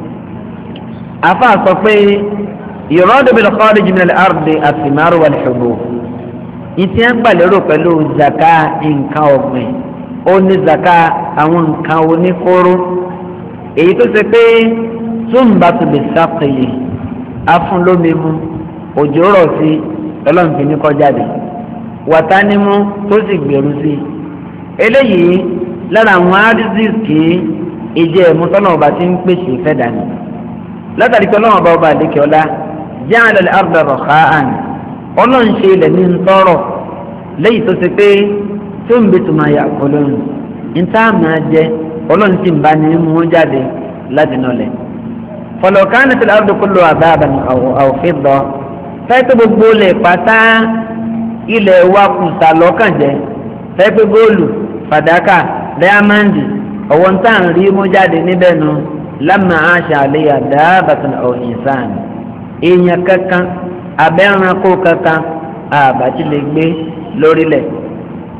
afa sọ pé yuradu bil kharij min al-ardi ath-thimar wal-hubub ìtì ń gbàlérò pẹ̀lú zaka nǹkan ọ̀gbìn ó ní zaka àwọn nǹkan oníkóró èyí tó ṣe pé túnbàtú lè sàkèyè afúnlómimu òjò rọ̀ sí ọlọ́mùfín ní kọjáde wàtánímú tó sì gbèrú sí eléyìí lára àwọn àrísìkì ìjẹ́ ìmúsọ́nà ọba tí ń pèsè fẹ́ dání látàrí pé ọlọ́run ọba àdékè ọlá ja'ala al-arda rakha'an ọlọ́run ṣe ilẹ̀ ní ntọ́rọ̀ lẹ́yìn tó ṣe pé tó ń bẹ́tù máa yà kọ́ lóhùn níta máa jẹ ọlọ́run sì ń bá ní mú jáde láti nọlẹ̀ falau kanat al-ardu kulluha dhahaban aw fidda fẹ́ẹ́ gbogbo lè pátá ilẹ̀ wa kùsà lọ́kàn jẹ́ fẹ́ẹ́ pé góòlù fàdákà dáyámáǹdì ọ̀wọ́ ń tàn rí mú jáde níbẹ̀ nu lámà àṣà àléyà dábàtàn ọ̀hìnsàn èèyàn kankan abẹ́ranko kankan àbàtì lè gbé lórílẹ̀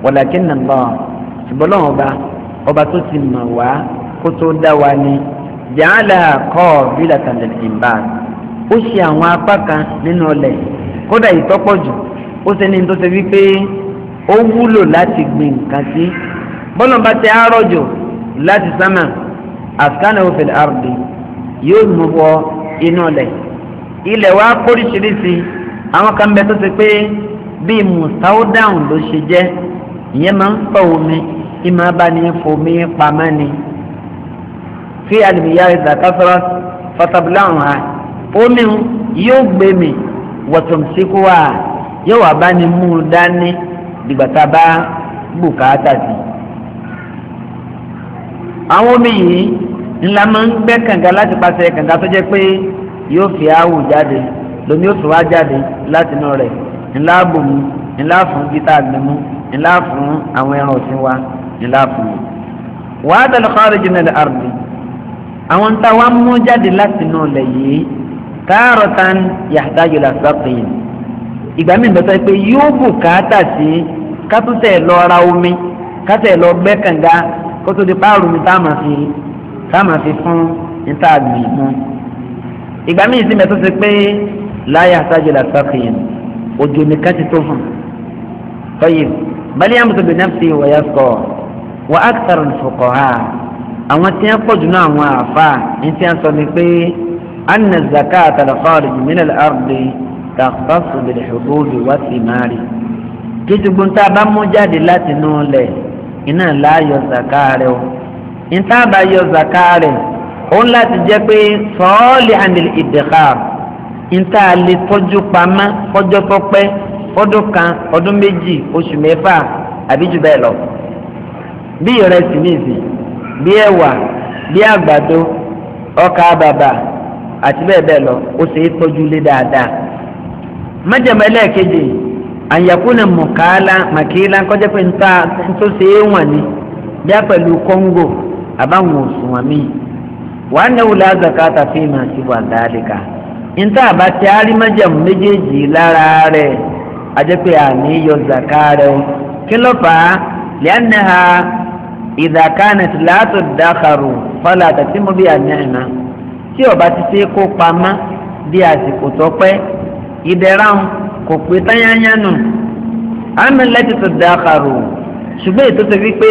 walakinna Allah ṣùgbọ́n ọba tó ti mọ̀ wá kó tó dá wa ní ja'alaha qabilatan lil-inbat ó ṣe àwọn apá kan nínú ọlẹ̀ kódà ìtọ́pọ̀jù ó ṣe ní tó ṣe wípé ó wúlò láti gbìn nǹkan sí bọ́lá bá ti àárọ̀jò láti sánmà askanahu fil ardi yóò mú wọ inú ọlẹ̀ ilẹ̀ wa kóríṣiríṣi àwọn kan bẹ tó ṣe pé bíi mùsáúdáhùn ló ṣe jẹ́ ìyẹn máa ń pọ̀ omi ìmọ̀ abáni fomi pamọ́ ni fi àlùmíyá ìdàkásọ́rọ́ fọ́tàbíláhùn ha omi yóò gbé mi wọ̀tọ̀mùsíkú wa yóò wà bá ní mú un dání dìgbàtà bá bùkátà sí. àwọn omi yìí ńlá máa ń gbẹ́ kànga láti pàṣẹ kànga tó jẹ́ pé yóò fi áwù jáde lomi yóò fi wá jáde láti inú rẹ̀ ńlá bòmú ńlá fún gítà gbẹmú ńlá fún àwọn ẹran òsín wa ńlá fún mi. wàá dàlú kharij min al-ardi àwọn tá wa mú jáde láti inú rẹ̀ yìí tààrọ̀tàn yahtaju ila saqin ìgbà mi bẹ sọ pé yóò bùkátà sí kátúntẹ̀ lọ ra omi kátẹ̀ lọ gbẹ́ kànga kótó di páàrù mi tá a máa fi fún níta àgbìn mú. ìgbà mi sì mẹ́tọ́ sí pé la yahtaju ila saqin òjò nìkan ti tó fún tọ́yìn bal yamtu bi nafsihi wa yasqa wa aktharu al-fuqaha àwọn tí wọ́n pọ̀ jù náà àwọn àfa ní tí wọ́n sọ ni pé anna zakata al-kharij min al-ardi takhtassu bil-hububi wath-thimari kí ṣùgbọ́n tá a bá mú jáde láti inú lẹ̀ iná láàyò zakare o níta bá yọ zakare òun láti jẹ́ pé sọ́ọ́lì anil iddikhar níta lè tọ́jú pamọ́ fọ́jọ́ tó pẹ́ fọ́dún kan ọdún méjì oṣù mẹ́fà àbí jù bẹ́ẹ̀ lọ bí ìrẹsì nìsí bí ẹ̀wà bí àgbàdo ọkà bàbà àti bẹ́ẹ̀ bẹ́ẹ̀ lọ ó ṣe é tọ́jú lé dáadáa. májèmọ́ ẹlẹ́ẹ̀kejì àyàkúnà màkìlá kọjá pé tó ṣe é wọ̀n ni bí a pẹ̀lú kóńgò àbáwọn òṣùwọ̀n míì wàá náwó la zakata fi máa ṣe wà dáadéka níta àbá tí a rí májèmọ́ méjèèjì lára rẹ̀ ajẹ́ àní yọ zaka rẹ̀ kí ló fà á li'annaha idha kanat la tuddakharu fala tatimu bi an-ni'ma tí ó bá ti ṣe kó pamọ́ bí àsìkò tó pẹ́ ìdẹ̀ràn kò pé tányányá nù àmì lẹ́tì tó dákàrò ṣùgbọ́n ètò tó wípé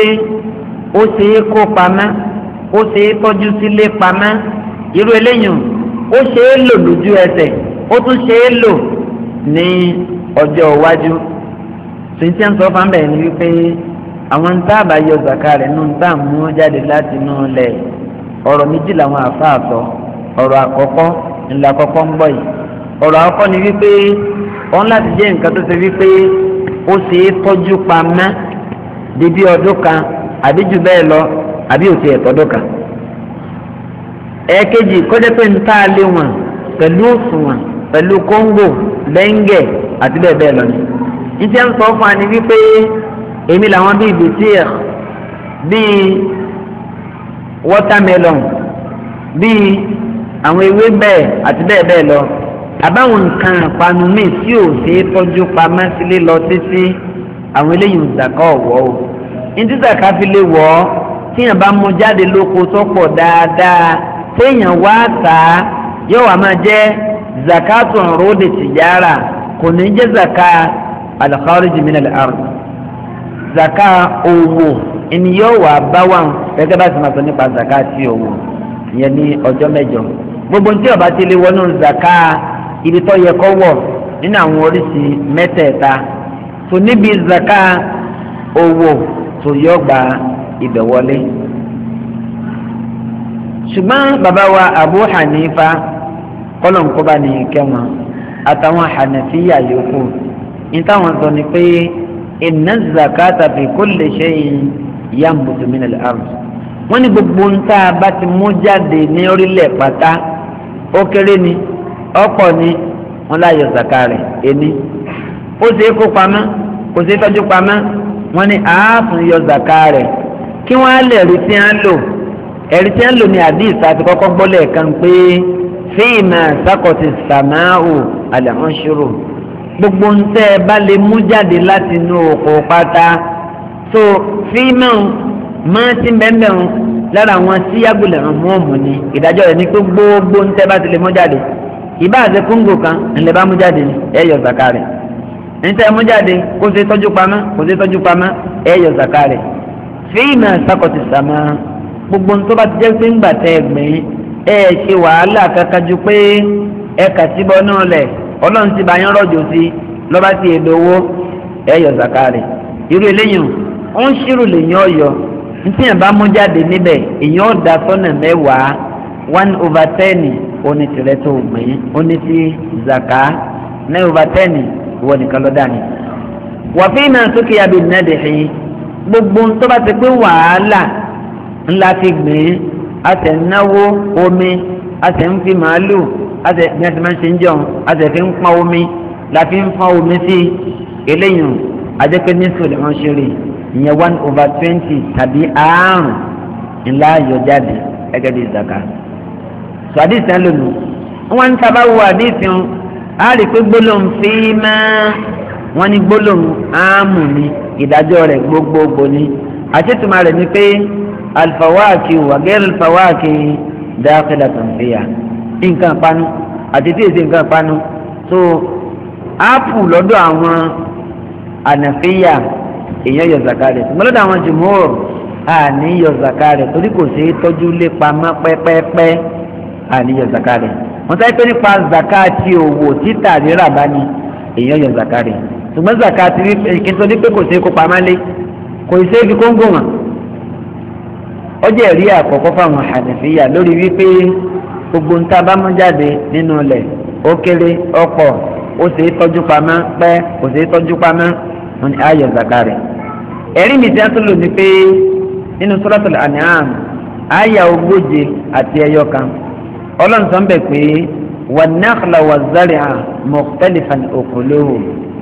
ó ṣe é kó pamọ́ ó ṣe é tọ́jú sílé pamọ́ irú eléyìí ó ṣe é lò lójú ẹsẹ̀ ó tún ṣe é lò ní ọjọ́ iwájú tòǹtì ń sọ fáńbẹ̀ ni wípé àwọn tá a bá yọ zaka rẹ̀ nù tá a mú jáde láti inú lẹ̀ ọ̀rọ̀ méjì làwọn àfáà sọ ọ̀rọ̀ àkọ́kọ́ ńlá àkọ́kọ́ ń bọ̀ yìí ọ̀rọ̀ àkọ́kọ́ ni wípé wọ́n láti jẹ́ nǹkan tó ṣe wípé ó ṣe é tọ́jú pamọ́ di bí ọdún kan àbí jù bẹ́ẹ̀ lọ àbí òsì ẹ̀tọ́dún kan. ẹ̀ẹ̀kejì kọjá pé ń tá a lé wọn pẹ̀lú òṣùwọ̀n pẹ̀lú kóńgò lẹ́ńgẹ̀ àti bẹ́ẹ̀ bẹ́ẹ̀ lọ ni. iṣẹ́ ń sọ fún wa ni wípé èmi làwọn bíi bìtíẹ̀ bíi watermelon bíi àwọn ewé bẹ́ẹ̀ àti bẹ́ẹ̀ bẹ́ẹ̀ lọ àbáwọn nǹkan àpanu míì tí ò ṣe é tọ́jú pamọ́ sílé lọ títí àwọn eléyìí zaka ọ̀wọ́ o ní zaka fi lè wọ̀ ọ́ tíyàn bá mú jáde lóko tó pọ̀ dáadáa téèyàn wá tà á yóò wá máa jẹ́ zakatun ròde tìjára kò ní jẹ́ zaka al-kharij min al-ard zaka owó ẹni yóò wá bá wà gẹ́gẹ́ bá ti máa sọ nípa zaka tí owó ìyẹn ní ọjọ́ mẹ́jọ gbogbo tí ó bá ti lè wọnú zaka ibi tó yẹ kó wọ̀ nínú àwọn oríṣi mẹ́tẹ̀ẹ̀ta tó níbi zaka owó tó yọ gba ibẹ̀ wọlé. ṣùgbọ́n bàbá wa Abu Hanifa kọ́lọ̀nkọ́ba ní kẹwọn àtàwọn Hanafiya yòókù ní táwọn sọ ni pé inna zakata fi kulli shay'in yanbutu min al-ard wọ́n ní gbogbo ń tá a bá ti mú jáde ní orílẹ̀ pátá ó kéré ni ọ̀pọ̀ ni wọ́n láyọ̀ zaka rẹ̀ ẹni ó ṣe é kó pamọ́ kò ṣe é tọ́jú pamọ́ wọ́n ní àáfún yọ zaka rẹ̀ kí wọ́n á lè rí tí wọ́n lò ẹ̀rí tí wọ́n lò ní àdìs àti kọ́kọ́ gbọ́lẹ̀ kan pé fíìmà sákọ̀tì sàmáhù àlàmọ́ṣúrò gbogbo ń tẹ́ ẹ bá lè mú jáde láti inú oko pátá so fíìmà máa ti bẹ́ẹ̀ lára àwọn síyágùlẹ̀ hàn mọ́ ọ̀mù ni ìdájọ́ rẹ̀ ní pé gbogbo ń tẹ́ bá ti lè mú jáde ìbá àti kóńgò kan ńlẹ̀ bá mú jáde ẹ yọ zaka rẹ̀ ń tẹ́ mú jáde kó ṣe tọ́jú pamọ́ ẹ yọ zaka rẹ̀ fíìmù sakọ̀tì sàmà gbogbo ń tó bá ti jẹ́ pé ńgbà tẹ́ ẹgbẹ́ ẹ ṣe wàhálà kankan ju pé ẹ kà síbọ̀ náà lẹ̀ ọlọ́run ti bá yín rọ̀jò sí lọ́ba ti èdè owó ẹ yọ zaka rẹ̀ irú eléyìí ó ń ṣírò lèyìn ọ̀yọ́ ntí yẹn bá mú jáde níbẹ̀ èyàn ó da sọ́nà mẹ́wàá 1/10 oní tirẹ̀ tó gbìn oní ti zaka 9/10 wọ́n nìkan lọ́dà ni. wàfíì náà sókè yabi nàdìhì gbogbo tó bá ti pé wàhálà ńlá fi gbìn àtẹnáwó omi àtẹnfi màálù àtẹnfi máa ń ṣe ń jẹun àtẹnfi ń pọn omi la fi ń fọn omi sí eléyìí àjẹpẹ́ ní sọ̀rọ̀ wọn ṣe rí ìyẹn 1/20 tàbí ààrùn ńlá yọ jáde gẹ́gẹ́ bí zaka. sọ àdìsí náà lónìí wọn ń sábà wo àdìsí wọn á rí i pé gbólóhùn fi máa wọn ní gbólóhùn áàmù ní ìdájọ́ rẹ̀ gbogbogbò ní àtẹ̀tùmọ̀ rẹ̀ ni pé alfawaki wàgẹ́rẹ́ alfawaki dakhilatun fiha nǹkan panu àti tí èsì nǹkan panu so áàpù lọ́dọ̀ àwọn ànàfíyà èèyàn yọ zaka rẹ̀ ṣùgbọ́n lọ́dọ̀ àwọn jùmọ̀ọ́ àní yọ zaka rẹ̀ torí kò sí tọ́jú lé pamọ́ pẹ́pẹ́pẹ́ àní yọ zaka rẹ̀ wọ́n sáré pé nípa zaka ti òwò títà rírà bá ní èèyàn yọ zaka rẹ̀ ṣùgbọ́n zaka ti rí kí n tó ní pé kò sí kó pamọ́ lé kò sí fi kóńgò wọn. ó jẹ́ ẹ̀rí àkọ́kọ́ fáwọn Hanafiya lórí wípé gbogbo ń ta bá mú jáde nínú ilẹ̀ ó kéré ọ̀pọ̀ ó sì tọ́jú pamọ́ pẹ́ kò sí tọ́jú pamọ́ wọn ni ayọ̀ zaka rẹ̀. ẹ̀rí mi tí a tún lò ní pé nínú Suratul An'am àyà 40 àti ẹyọ kan ọlọ́run sọ ń bẹ̀ pé wan-nakhla waz-zar'a mukhtalifan ukuluhu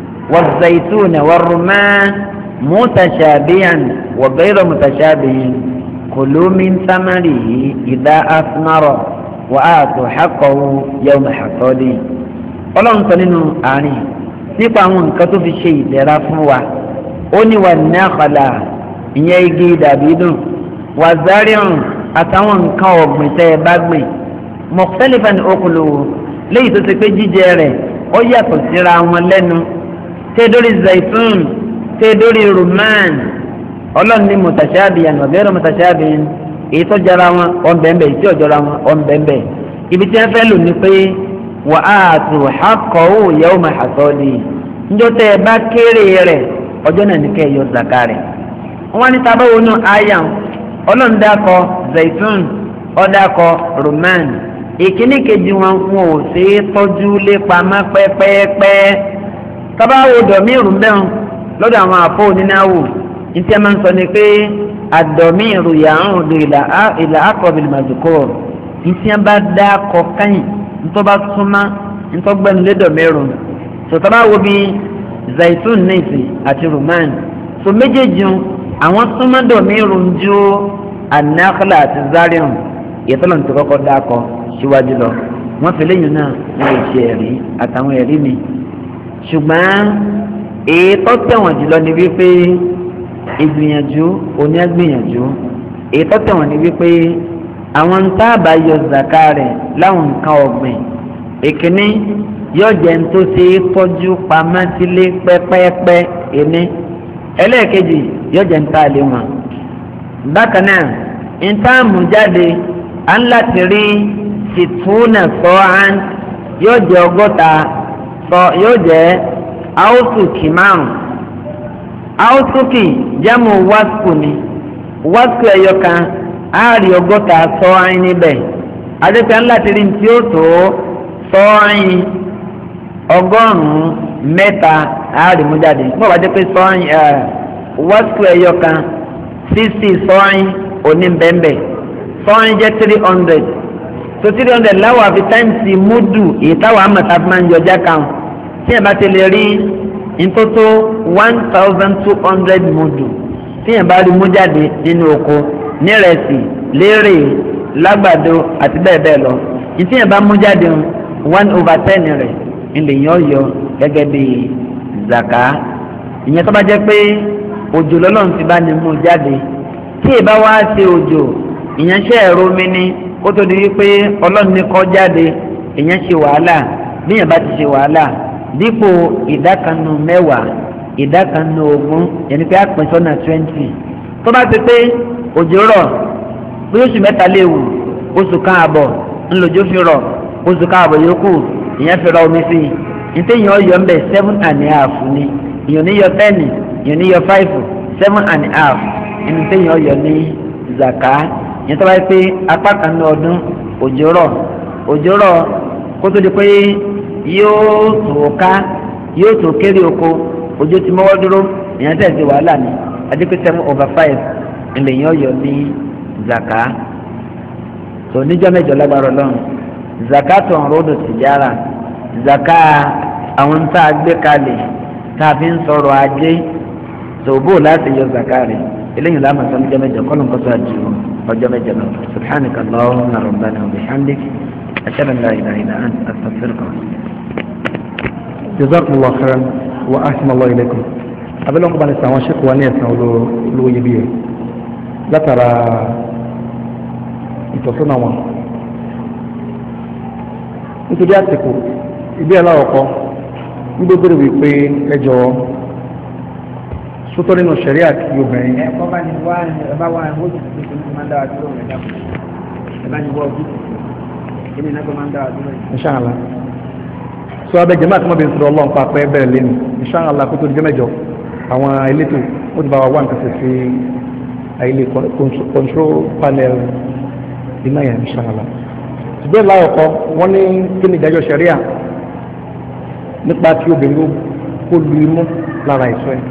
waz-zaytuna war-rumman mutashabihan wa ghayra mutashabihin kulu min thamarihi idha athmara wa atu haqqahu yawma hasadihi. ọlọ́run sọ nínú àárín nípa àwọn nǹkan tó fi ṣe ìdẹ̀ra fún wa ó ní wan-nakhla ìyẹn igi dàbídùn waz-zar'un àtàwọn nǹkan ọ̀gbìn tẹ́ ẹ bá gbìn mukhtalifan ukuluhu léyìí tó ti pé jíjẹ rẹ̀ ó yàtọ̀ síra wọn lẹ́nu tẹ́dórí zaitun tẹ́dórí rumman ọlọ́run ní mutashabihan wa ghayru mutashabihin èyí tó jọra wọn ọ̀nbẹ̀ǹbẹ̀ èyí tí ò jọra wọn ọ̀nbẹ̀ǹbẹ̀ ibi tí wọ́n fẹ́ lò ní pé wa atu haqqahu yawma hasadihi njọ́ tẹ́ ẹ bá kéré rẹ̀ ọjọ́ náà ní kẹ́ ẹ yọ zaka rẹ̀ wọ́n ní tábà wọnú àyà ọlọ́run dákọ̀ zaitun ọ̀dàkọ̀ rumman ìkíní kejì wọn ò sí tọ́jú lé pamọ́ pẹ́pẹ́pẹ́ tábà wò dọ̀míìrù bẹ́ẹ̀ lọ́dọ̀ àwọn àpò onínáwó ní tí a máa ń sọ ni pé àdọ̀míìrù ya'udu ila aqrabil mazkur ní tí a bá dákọ̀ káyìn nítorí bá súnmọ́ nítorí gbẹ́nu lé dọ̀míìrù so tábà wò bí zaitun nìsí àti rumman so méjèèjì àwọn súnmọ́ dọ̀míìrù ń ju an-nakhla àti zari'un ìyẹ́tọ́lọ̀ ti kọ́kọ́ dákọ̀ síwájú lọ wọ́n fi lẹ́yìn náà wọ́n lè ṣe ẹ̀rí àtàwọn ẹ̀rí mi ṣùgbọ́n èyí tó tẹ̀wọ̀n jùlọ ni wípé ìgbìyànjú onígbìyànjú èyí tó tẹ̀wọ̀n ni wípé àwọn ń táàbà yọ zaka rẹ̀ láwọn nǹkan ọ̀gbìn ìkíní yóò jẹ́ ń tó ṣe é tọ́jú pamọ́ sílé pẹ́pẹ́pẹ́ ẹni ẹlẹ́ẹ̀kejì yóò jẹ́ ń tá a lé wọn bákan náà ń tá a mú jáde à ń láti rí situna sọ́ọ́án yóò jẹ́ 60 sọ yóò jẹ́ áwùsùkì 5 áwùsùkì jámù wáṣkù ni wáṣkù ẹ̀yọ kan àárí 60 sọ́ọ́án níbẹ̀ adékè à ń láti rí tí ó tó sọ́ọ́án 100 àárí mú jáde bọ́ọ̀ bá jẹ́ pé sọ́ọ́án wáṣkù ẹ̀yọ kan 60 sọ́ọ́án oníbẹ̀ẹ́bẹ̀ sọ́ọ́n jẹ́ 300 so 300 láwọ̀ àfi táìmùsì múdù èyí táwọn amọ̀tá fi máa ń yọjá kan tí yẹn bá ti lè rí ntótó 1200 múdù tí yẹn bá rí mú jáde nínú oko nírẹsì lérè lágbàdo àti bẹ́ẹ̀ bẹ́ẹ̀ lọ tí yẹn bá mú jáde 1/10 rẹ̀ ilẹ̀ yẹn yọ gẹ́gẹ́ bí zaka ìyẹn tó bá jẹ́ pé òjò lọ́lọ́run ti bá ní mú jáde tí ì bá wá ṣe òjò ìyẹn ṣe ẹ̀rọ mi ní kó tó di wípé ọlọ́run ní kọ́ jáde ìyẹn ṣe wàhálà bí yẹn bá ti ṣe wàhálà dípò ìdákanu 10 ìdákanu 20 yẹn ni pé àpín sọ́nà 20 tó bá ti pé òjò rọ̀ bí oṣù mẹ́ta léwu oṣù kan àbọ̀ ńlọjọ́ fi rọ̀ oṣù kan àbọ̀ yòókù ìyẹn fi rọ omi sí i ntẹ̀yìn ọ̀yọ́ ń bẹ̀ 7.5 ni ìyẹn ní yọ 10 ìyẹn ní yọ 5 7.5 ntẹ̀yìn ọ̀yọ́ ní zaka ìyẹn tó bá yẹ pé apá kan ní ọdún òjò rọ̀ kó tó di pé yóò tó ká yóò tó kéré oko òjò ti mọ́wọ́ dúró ìyẹn tẹ̀ sí wàhálà ni àti pé 7/5 ńlẹ̀yìn ọ̀yọ́ ní zaka tó níjọ́ mẹ́jọ lágbára Ọlọ́run zaka tó ń ròdò tìjára zaka àwọn tá a gbé kalẹ̀ tá a fi ń sọ̀rọ̀ ajé tó bó láti yọ zaka rẹ̀ eléyìí láàmú sọ níjọ́ mẹ́jọ kọ́nù kọ́sọ́ àjùmọ̀ ọjọ́ mẹ́jọ lọ subhanaka Allahumma rabbana wa bihamdik ashhadu an la ilaha illa anta astaghfiruka. jazakumullahu khairan wa ahsanallahu ilaykum abẹ́lẹ́ ọkọ̀ bá ní sàwọn ṣẹ́kù wa ní ẹ̀sán olówó yẹ bí yẹ látara ìtọ́sọ́nà wọn nítorí àsìkò ibi aláwọ̀kọ́ nígbà bèrè wípé ẹjọ́ sótọ́ nínú ṣẹ̀rí àti obìnrin. ẹ̀kọ́ bá ní wá ẹ̀bá wa ẹ̀wọ́ ti fi ṣe máa ń dára dúró rẹ̀ dákun ẹ̀bá ní wọ́ ojú ẹ̀mí náà tó máa ń dára dúró rẹ̀. inṣàlá sọ abẹ jẹ́mọ́ àti mọ́bìnrin sọ̀rọ̀ ọlọ́run pa pẹ́ bẹ̀rẹ̀ lẹ́nu inṣàlá kó tó di jẹ́mẹ́jọ àwọn elétò ó ti bá wa wá nǹkan ṣe sí àìlè control panel iná yẹn inṣàlá. ṣùgbọ́n láwọ̀kọ́ wọ́n ní kí ni ìdájọ́ ṣẹ̀ríà nípa tí obìnrin kó lu imú lára ìṣọ́ ẹ̀.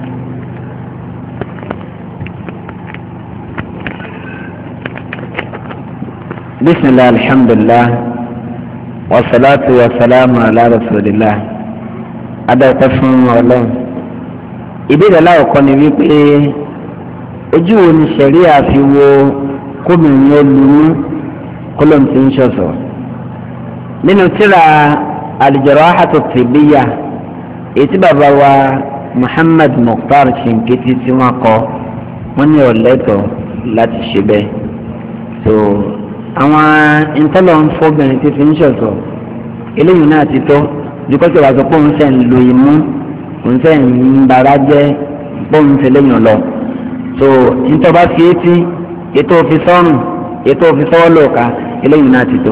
bisimilah alhamdulilah wasalaatu wasalaamu ala rasulillah adakọ fún Ọlọ́run ìbéèrè aláwọ̀kọ́ ni wípé ojú wo ni ṣẹ̀ríà fi wo kóbìnrin olùmú kólóń ti ń ṣọ̀ṣọ̀ nínú tírà al-jarahatu at-tibbiyya ètí bàbá wa Muhammad Mukhtar Shinkiti tí wọ́n kọ wọ́n ní ọ̀lẹ́tọ̀ láti ṣe bẹ́ẹ̀ so àwọn ìtọ́lọ̀ ń fọ́bìnrin tí fi ń ṣọ̀ṣọ̀ eléyìí náà ti tọ́ dùkọ́sọ̀ wà sọ pé òun ṣe ń lo imú òun ṣe ń bara jẹ́ pé òun ṣe léyìn lọ so ìtọ́ bá fi etí ètò òfin sọ́rùn ètò òfin sọ́wọ́ lòkà eléyìí náà ti tọ́.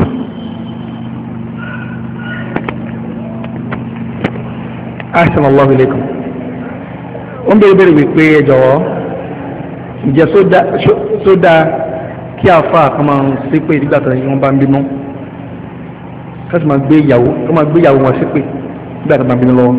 Assalamu alaikum ó ń bèrè wípé ẹ jọ̀wọ́ ǹjẹ́ sódà kí àfa kan máa ń ṣépè nígbà tó wọ́n bá ń bínú ká sì máa gbé ìyàwó wọn ṣépè nígbà tó bá ń bínú lọ́wọ́.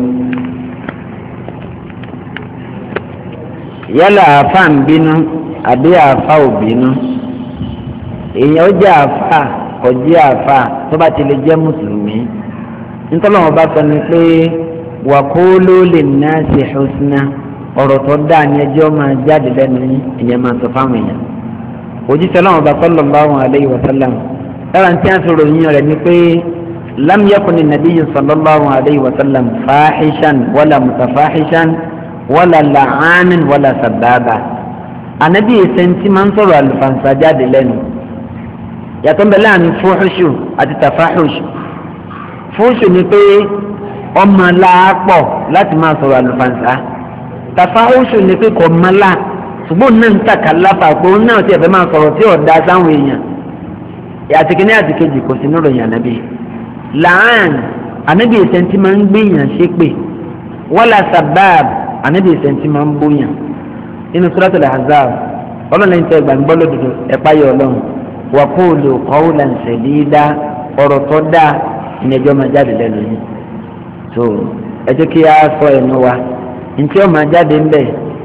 yálà àfa ń bínú àbí àfa ò bínú èèyàn ó jẹ́ àfa kò jẹ́ àfa tó bá ti lè jẹ́ mùsùlùmí nítorí wọn bá sọ ni pé wa qulu linnasi husna ọ̀rọ̀ tó dáa ni ẹjọ́ máa jáde lẹ́nu yín ìyẹn máa sọ fáwọn èèyàn òjíṣẹ́ náà bá sallallahu alayhi wa sallam lára tí a sọ̀rọ̀ yín rẹ̀ ni pé lam yakuni nabiyyu sallallahu alayhi wa sallam fahishan wala mutafahishan wala la'anan wala sababa anabi ìsẹ̀ntì máa ń sọ̀rọ̀ àlùfànṣá jáde lẹ́nu yàtọ̀ ń bẹ láàrin fúhùṣù àti tàfáhùṣù fúhùṣù ni pé ọmọ làápọ̀ láti máa sọ̀rọ̀ àlùfànṣá tàfáhùṣù ni pé kò mọ́ láà ṣùgbọ́n náà ń tàkà lápá pé òun náà ti ẹ̀fẹ́ máa sọ̀rọ̀ tí ọ̀dà sáwọn èèyàn àtìkíní àtìkejì kò sí níròyìn ànábì làán ànábì ìsẹ̀ntì máa ń gbéyàn ṣépè wala sabab ànábì ìsẹ̀ntì máa ń bóyàn nínú suratul Ahzab ọlọ́run tẹ gbàgbọ́ lódodo ẹ̀pá yọ ọlọ́run wa qulu qawlan sadida ọ̀rọ̀ tó dáa ìnẹjọ́ máa jáde lẹ́nu yìí so ẹ jẹ́ kí a sọ ẹnu wa ntí ó máa jáde ńbẹ̀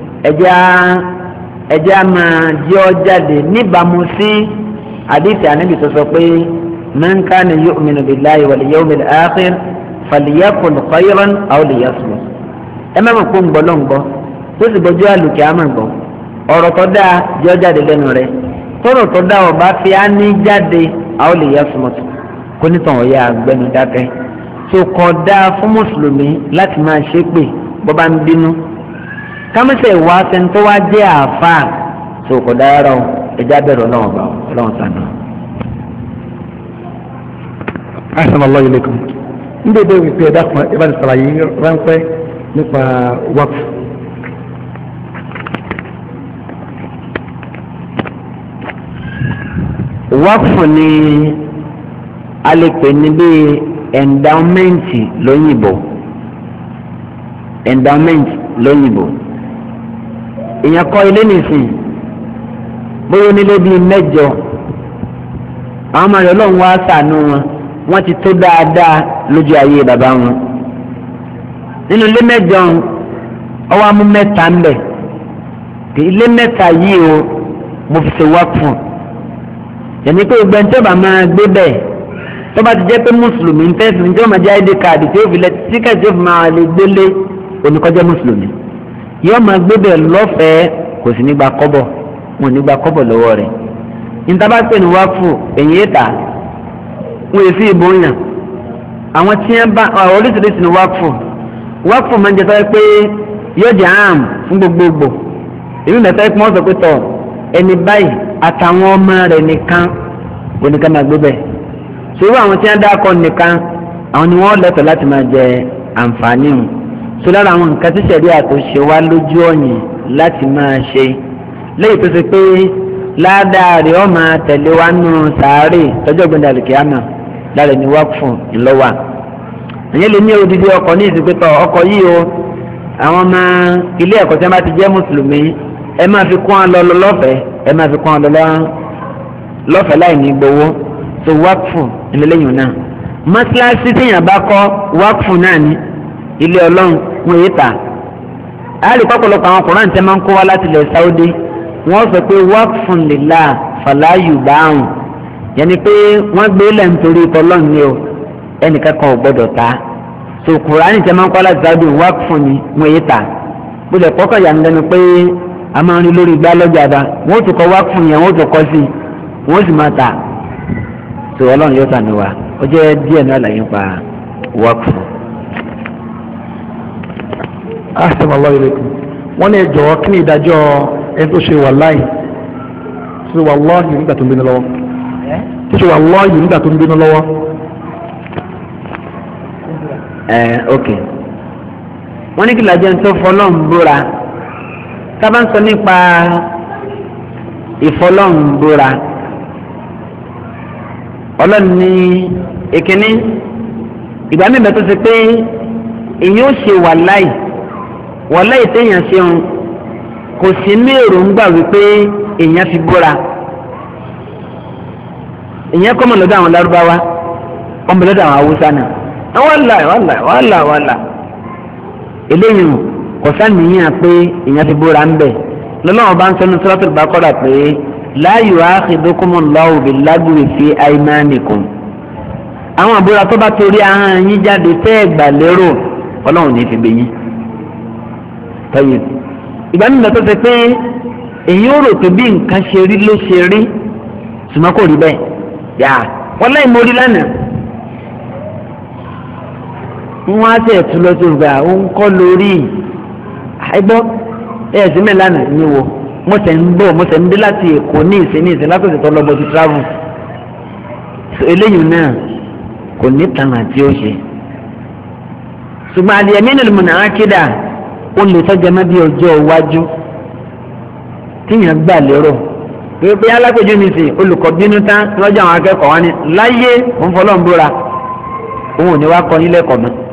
ẹjẹ́ a máa jẹ́ ọ jáde níbàámu sí àdìsí ànábì tó sọ pé man kana yu'minu billahi wal yawmil akhir falyaqul khayran aw liyasmut ẹ má mọ̀ kó ń gbọ́ ló ń gbọ́ tó sì gbọ́jú àlùkè àmọ̀ gbọ́ ọ̀rọ̀ tó dáa jẹ́ ọ jáde lẹ́nu rẹ̀ tọ́rọ̀ tó dáa ọba fi á ní jáde aw liyasmut kó nítorí ọ̀yà àgbẹ̀nu dákẹ́ tó kọ̀ dáa fún mùsùlùmí láti máa ṣépè bó bá ń bínú kámẹ́sẹ̀ wá sẹ́ni tó wá jẹ́ àáfàá tó kò dára o ẹja bẹ̀rù ọlọ́run ọba ọlọ́run sànù. Assalamu alaikum. Ndé bẹ́ẹ̀ wípé ẹ̀dá kan ẹ bá ti sàlàyé ránpẹ́ nípa waqf. Waqf ni a lè pè ní bí endowment lóyìnbó èèyàn kọ́ ilé nìsín bóyá onílé bíi 8 àwọn ọmọ rẹ̀ lọ́hùn wá ṣàánú wọ́n ti tó dáadáa lójú ayé bàbá wọn nínú ilé 8 ọwọ́ amú 3 ń bẹ̀ ilé 3 yìí o mo fi ṣe waqf yẹnni pé gbogbo ẹni tó bá máa gbé bẹ́ẹ̀ tó bá ti jẹ́ pé mùsùlùmí ń tẹ́sí tí ó máa jẹ́ id card tí ó fi lẹ tíkẹ́ẹ̀tì tí ó fi máa lè gbélé oníkọ́jẹ́ mùsùlùmí yóò máa gbé bẹ́ẹ̀ lọ́fẹ̀ẹ́ kò sì ní gba kọ́bọ̀ wọn ò ní gba kọ́bọ̀ lọ́wọ́ rẹ̀ níta bá pè ní wákùú èyí ètà wọn èsì ìbò yàn àwọn tí wọn bá oríṣiríṣi ní wákùú máa ń jẹ sọ pé yóò jẹ àm fún gbogbogbò èyí mẹ́ta ẹ̀kọ́ wọn sọ pé tọ̀ ẹni báyìí àtàwọn ọmọ rẹ̀ nìkan oníkan máa gbé bẹ́ẹ̀ sòwò àwọn tí wọn dákọ nìkan àwọn ni wọn lẹ́tọ̀ọ́ láti máa jẹ àǹfààní wọn so lára àwọn nǹkan tí sẹ̀rí àtúnṣe wá lójú ọ̀yìn láti máa ṣe lẹ́yìn tó ṣe pé ládàá rẹ̀ ọ́ máa tẹ̀lé wa nù sàárè tọ́jọ́ gbẹ̀dẹ̀ àlùkìyàmà lára ẹni wákùú ńlọ́wà ìyẹn lè ní odidi ọkọ̀ ní ìsìnkútọ̀ ọkọ̀ yìí o àwọn ọmọ ilé ẹ̀kọ́ tí wọ́n bá ti jẹ́ mùsùlùmí ẹ máa fi kún ọ lọ lọ́fẹ̀ẹ́ ẹ máa fi kún ọ lọ lọ́fẹ̀ẹ́ láì ní gbowó so wákùú ìlẹ́lẹ́yìn náà mọ́sálásí tíyàn bá kọ́ wákùú náà ní ilé ọlọ́run wọn èyí tà áàlì pọ́pọ́lọpọ̀ àwọn Kùránì tẹ́ máa ń kó wá láti ilẹ̀ Saudi wọ́n sọ pé waqfun lillah fala yuba'u yẹni pé wọ́n gbé lẹ̀ nítorí tọ́lọ́run ni o ẹnìkan kan ò gbọ́dọ̀ ta so Kùránì tẹ́ máa ń kó wá láti Saudi waqfun ni wọn èyí tà gbọ́dọ̀ pọ́kọ̀ yà ń lẹ́nu pé a máa ń rí lórí igbá lọ́jà bá wọ́n tún kọ́ waqfun yẹn wọ́n tún kọ́ sí wọ́n sì máa tà so ọlọ́run yóò tàn wá ó jẹ́ díẹ̀ náà àlàyé pa waqfun. Assalamu alaikum. Wọ́n ní ẹjọ́ kí ni ìdájọ́ ẹni tó ṣe wàláì tó ṣe wàláì nígbà tó ń bínú lọ́wọ́ tó ṣe wàláì nígbà tó ń bínú lọ́wọ́. Ok wọ́n ní kí lajẹ́ ń tó fọlọ́n búra tábà ń sọ nípa ìfọlọ́n búra ọlọ́run ní ìkíní ìgbà mímẹ́ tó ṣe pé èyí ó ṣe wàláì wàláì téèyàn ṣeun kò sí ní èròǹgbà wípé èèyàn fi búra èèyàn kọ́ mọ̀ lọ́dọ̀ àwọn lárúbáwá ọmọ lọ́dọ̀ àwọn haúsá náà wàhálà eléyìí kò sáníyàn pé èèyàn fi búra ń bẹ̀ lọ́lọ́wọ́n bá ń sọ ní Suratul Baqara pé la yu'akhidhukumullahu bil-lagwi fi aymanikum àwọn àbúrò tó bá torí ahọ́n yín jáde tẹ́ ẹ̀gbà lérò ọlọ́run ní fi gbé yín tọ́yìn ìgbà mímọ́ tó ṣe pé èyí ó rò pé bí nǹkan ṣe rí ló ṣe rí ṣùgbọ́n kò rí bẹ́ẹ̀ yà wọ́n láì mórí lánàá wọ́n á tẹ̀ tú lọ sí ìgbà ó ń kọ́ lórí ẹgbọ́ sí mẹ́lánà ní wo mo tẹ̀ ń bọ̀ mo tẹ̀ ń dé láti Èkó ní ìsìn látòsí tó lọ́bọ̀ ti travel eléyìí náà kò ní tànà tí ó ṣe ṣùgbọ́n àdìyẹ mínú ìmùnà ákídà ó lè tọ́jà má bí ọjọ́ iwájú tíyàn gbà lérò pé alápèjú mi sì olùkọ́ bínú tán lọ́jọ́ àwọn akẹ́kọ̀ọ́ wa ní láyé òun fọlọ́ ń búra òun ò ní wá kọ́ nílé ẹ̀kọ́ mọ́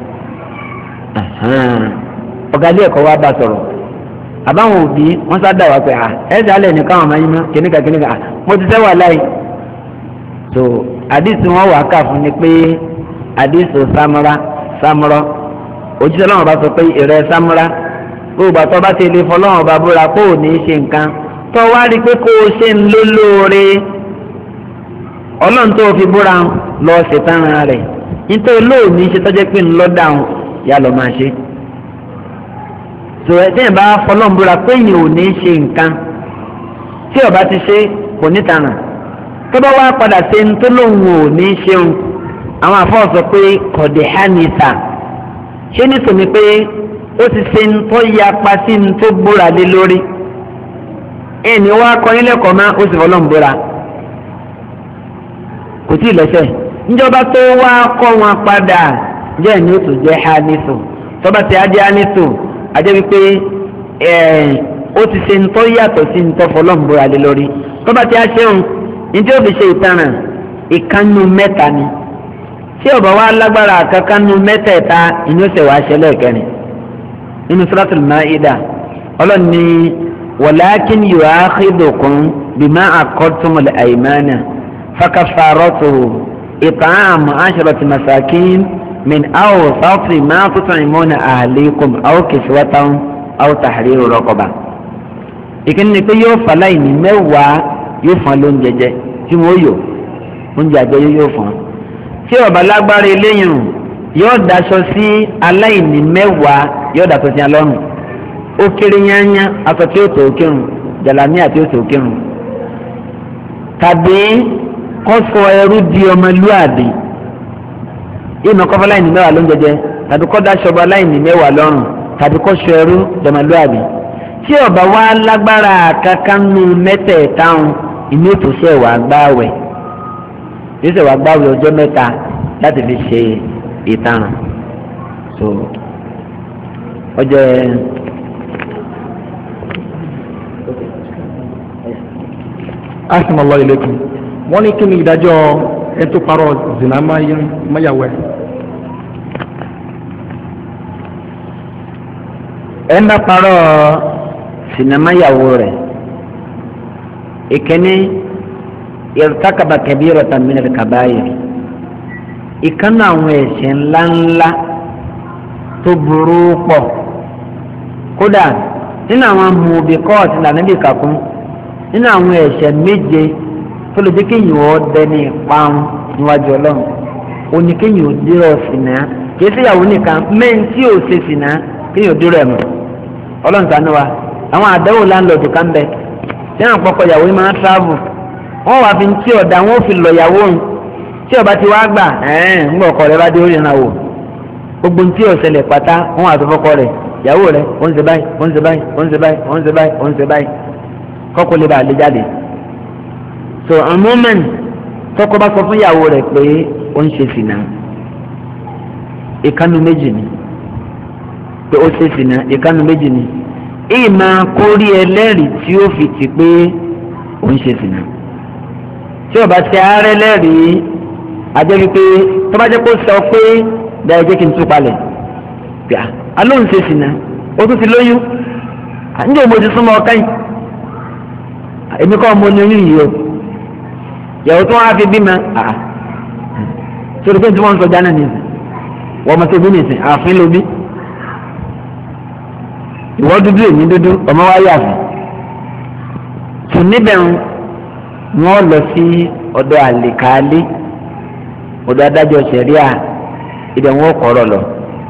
ọ̀gá ilé ẹ̀kọ́ wa bá sọ̀rọ̀ àbáwọn òbí wọ́n sá dà wá pé ẹ̀sẹ̀ alẹ́ nìkan àwọn ọmọ yín mọ́ kìnnìkan mo ti sẹ́wà láì so àdìsí wọn wà ká fún ni pé àdìsí sámúrọ́ òjíṣẹ́ lọ́wọ́ bá sọ pé ìrẹ́ sámúrá gbogbo àtọ́ bá ti lè fọlọ́wọ́ bá búra kó o ní í ṣe nǹkan tó wá rí i pé kó o ṣe ń lé lóore ọlọ́run tó o fi búra lọ ṣètàn rẹ̀ nítorí olóòní ṣe tọ́jú pé ńlọ dáhùn yà lọ́ máa ṣe. sọ̀rọ̀ ẹ̀dẹ́yìn bá fọlọ́n búra pé yìí ò ní í ṣe nǹkan tí ọba ti ṣe kò ní tànà tó bá wá padà ṣe ń tó lóun ò ní í ṣeun àwọn àfọ́ sọ pé kọ̀dé hánìta ṣé nítorí pé ó ti ṣe ń tó yapa sí ń tó búra lé lórí ẹni wá kọ́ nílẹ̀ kọ́ máa ó sì fọlọ́ ń búra kò tí ì lẹ́sẹ̀ níjọba tó wá kọ́ wọn padà jẹ́ ẹni ó tún jẹ́ hanisu tọ́ba tí a jẹ́ hanisu ajẹ́ wípé ó ti ṣe ntọ́ yàtọ̀ sí ntọ́ fọlọ́ ń búra lé lórí tọ́ba tí a ṣeun ní tí ó fi ṣe ìtanràn ìkànnù mẹ́ta ni tí ọba wa lágbára kankannu mẹ́tẹ̀ẹ̀ta ìní ó sì wá ṣẹlẹ̀ kẹrin nínú suratul Maida ọlọ́ni walakin yu'akhidukum bima aqadtumul aymana fakaffaratuhu it'amu 'asharati masakin min awsati ma tut'imuna ahlikum aw kiswatan aw tahriru raqaba. ìkíni ni pé yóò fà láìní mẹ́wàá yóò fún lóúnjẹ jẹ tí wọ́n yò oúnjẹ àjẹyó yóò fún tí ọba lágbára eléyìn yóò daṣọ sí aláìní mẹ́wàá yóò dàtọ̀ sí alọ́run ó kéré yányá aṣọ tí ó tó kírun jàlámíà tí ó tó kírun tàbí kọ́sọ ẹrú di ọmọlúàbí ìmọ̀ kọ́fọ́ aláìní mẹ́wàá ló ń jẹjẹ tàbí kọ́ daṣọ ọba aláìní mẹ́wàá lọ́rùn tàbí kọ́sọ ẹrú di ọmọlúàbí tí ọba wa lágbára kankanú mẹ́tẹ̀ẹ̀ta ìní òtòṣẹ́ wà gbáwẹ̀ yóò ṣe wà gbáwẹ̀ ọjọ́ mẹ́ta láti fi ṣe ìtaràn so ọjọ́ asimallah ilekum wọ́n ní kí ni ìdájọ́ ẹtú parọ́ zina mayàwó ẹ̀. ẹ má parọ́ sinamayàwó rẹ̀ ìkíní irtakaba kabiratan min al-kabair ìkànnì àwọn ẹ̀ṣẹ̀ ńláńlá tó burú pọ̀ kódà nínú àwọn mùbíkọ́ọ̀tì lànàbí kàkún nínú àwọn ẹ̀ṣẹ̀ méje tó lè jẹ́ kéèyàn ó dẹni ìparun níwájú ọlọ́run òní kéèyàn ó dúró sínà kìí síyàwó nìkan mẹ́rin tí ò ṣe sínà kéèyàn ó dúró ẹ̀ mọ́ ọlọ́run ṣàánú wa àwọn àdáwò láńlọ́ọ̀dù kan bẹ tí àwọn àpapọ̀ ìyàwó yìí máa ń travel wọ́n wà fi tí ọ̀dà wọn ò fi lọ ìyàwó òun tí ọba ti wá gbà ń gbọ́ ọkọ rẹ bá dé orí ìrìnà wò gbogbo tí ó ṣẹlẹ̀ pátá wọn wà tó fọ́kọ rẹ̀ ìyàwó rẹ̀ ó ń ṣe báyìí ó ń ṣe báyìí ó ń ṣe báyìí ó ń ṣe báyìí ó ń ṣe báyìí kọ́kọ́ lè bá a lè jáde so àmúmẹ́n tọkọ bá sọ fún ìyàwó rẹ̀ pé ó ń ṣe sìnà ìkànnì méjì ni pé ó ṣe sìnà ìkànnì méjì ni ìmọ̀ kórí ẹlẹ́rìí tí ó fi ti pé ó ń ṣe sìnà tí ọba ti ààrẹ lẹ́rìí ajẹ́ wípé tó bá jẹ́ kó sọ pé bẹ́ẹ̀ jẹ́ kí n tún palẹ̀ gbà alóhùn ṣe sìnà ó tún ti lóyún ǹjẹ́ mo ti súnmọ́ ọkàn yìí èmi kọ́ mo ní oyún yìí o ìyàwó tó wọ́n á fi bímọ sórí pé tí wọ́n ń sọ jáná nìyẹn wọ́n mọ̀ sí omi nìsín ààfin ló bí ìwọ́ dúdú èmi dúdú ọmọ wa yà fún tún níbẹ̀ wọ́n lọ sí ọ̀dọ̀ àlìkálí ọ̀dọ̀ adájọ́ sẹ̀ríà ibẹ̀ wọ́n kọ̀ọ̀rọ̀ lọ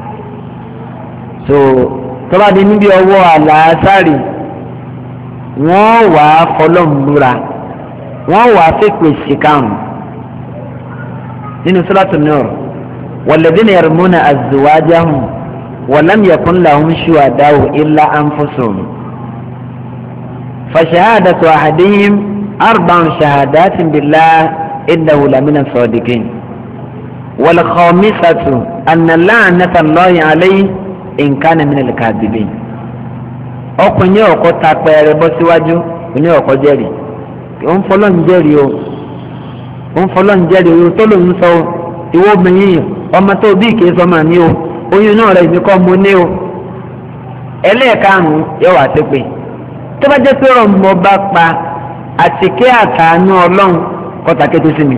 so tọ́ba di níbi ọwọ́ àlàásárì wọ́n wà á fọlọ́mùbúra wọ́n wà á fẹ́pẹ́ síkàmù nínú Suratu Nur walladhina yarmuna azwajahum wa lam yakun lahum shuhada'u illa anfusuhum fa shahadatu ahadihim 4 shahadatin billahi innahu lamina as-sadiqin wal khamisatu anna la'nata Allahi alayhi in kana min al-kadhibin ọkùnrin ọkọ ta pẹrẹ bọ́ síwájú ní ọkọ jẹ́rìí ó ń fọlọ́ ń jẹ́rìí o ó ń fọlọ́ ń jẹ́rìí o tó ló ń sọ ìwọ obìnrin yìí ọmọ tó bí kìí sọmọ mi o oyún náà rẹ̀ ìbíkọ́ mo ní o ẹlẹ́ẹ̀karùn-ún yóò wá sí pé tó bá jẹ́ pé ọmọ bá pa àtìké àtàánú ọlọ́run kọ́ta kété sí mi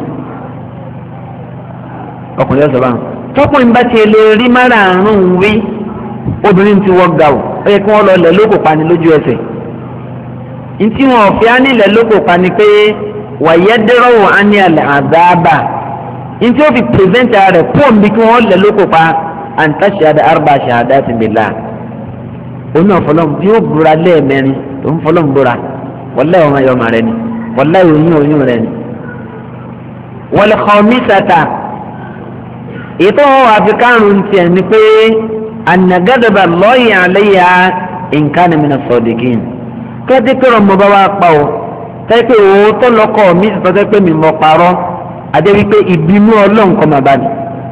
ọkùnrin ọ̀sọ̀ báwọn tọkùnrin bá ti lè rí márààrún wí obìnrin ti wọ́ ga o ó yẹ kí wọ́n lọ lẹ̀ lóko pani lójú ẹsẹ̀ ntí wọn fi á nílẹ̀ lóko pani pé wàyẹ́ dẹ́rọ̀wọ̀ á ní àdáàbà ntí ó fi pèsèntì rẹ̀ pọ́ùn bí kí wọ́n lẹ̀ lóko pa àǹtá ṣahada 4 shahadatin billah òun náà fọlọ́n yóò búra lẹ́ẹ̀mẹ́rin tó ń fọlọ́n búra wallahi ọmọ ayọ́mọ rẹ ni wallahi oyún rẹ ni wal khamisata ètò àfikàrùn tiẹ̀ ni pé annagadaba Allahi alayha in kana min as-sadiqin kẹ́tí pé ọmọ bá wá pa ọ́ tẹ́ pé òótọ́ lọ́kọ̀ mi sì tọ́jú pé mi mọ̀ parọ́ adé wípé ìbínú ọlọ́run kọ́ máa bá mi.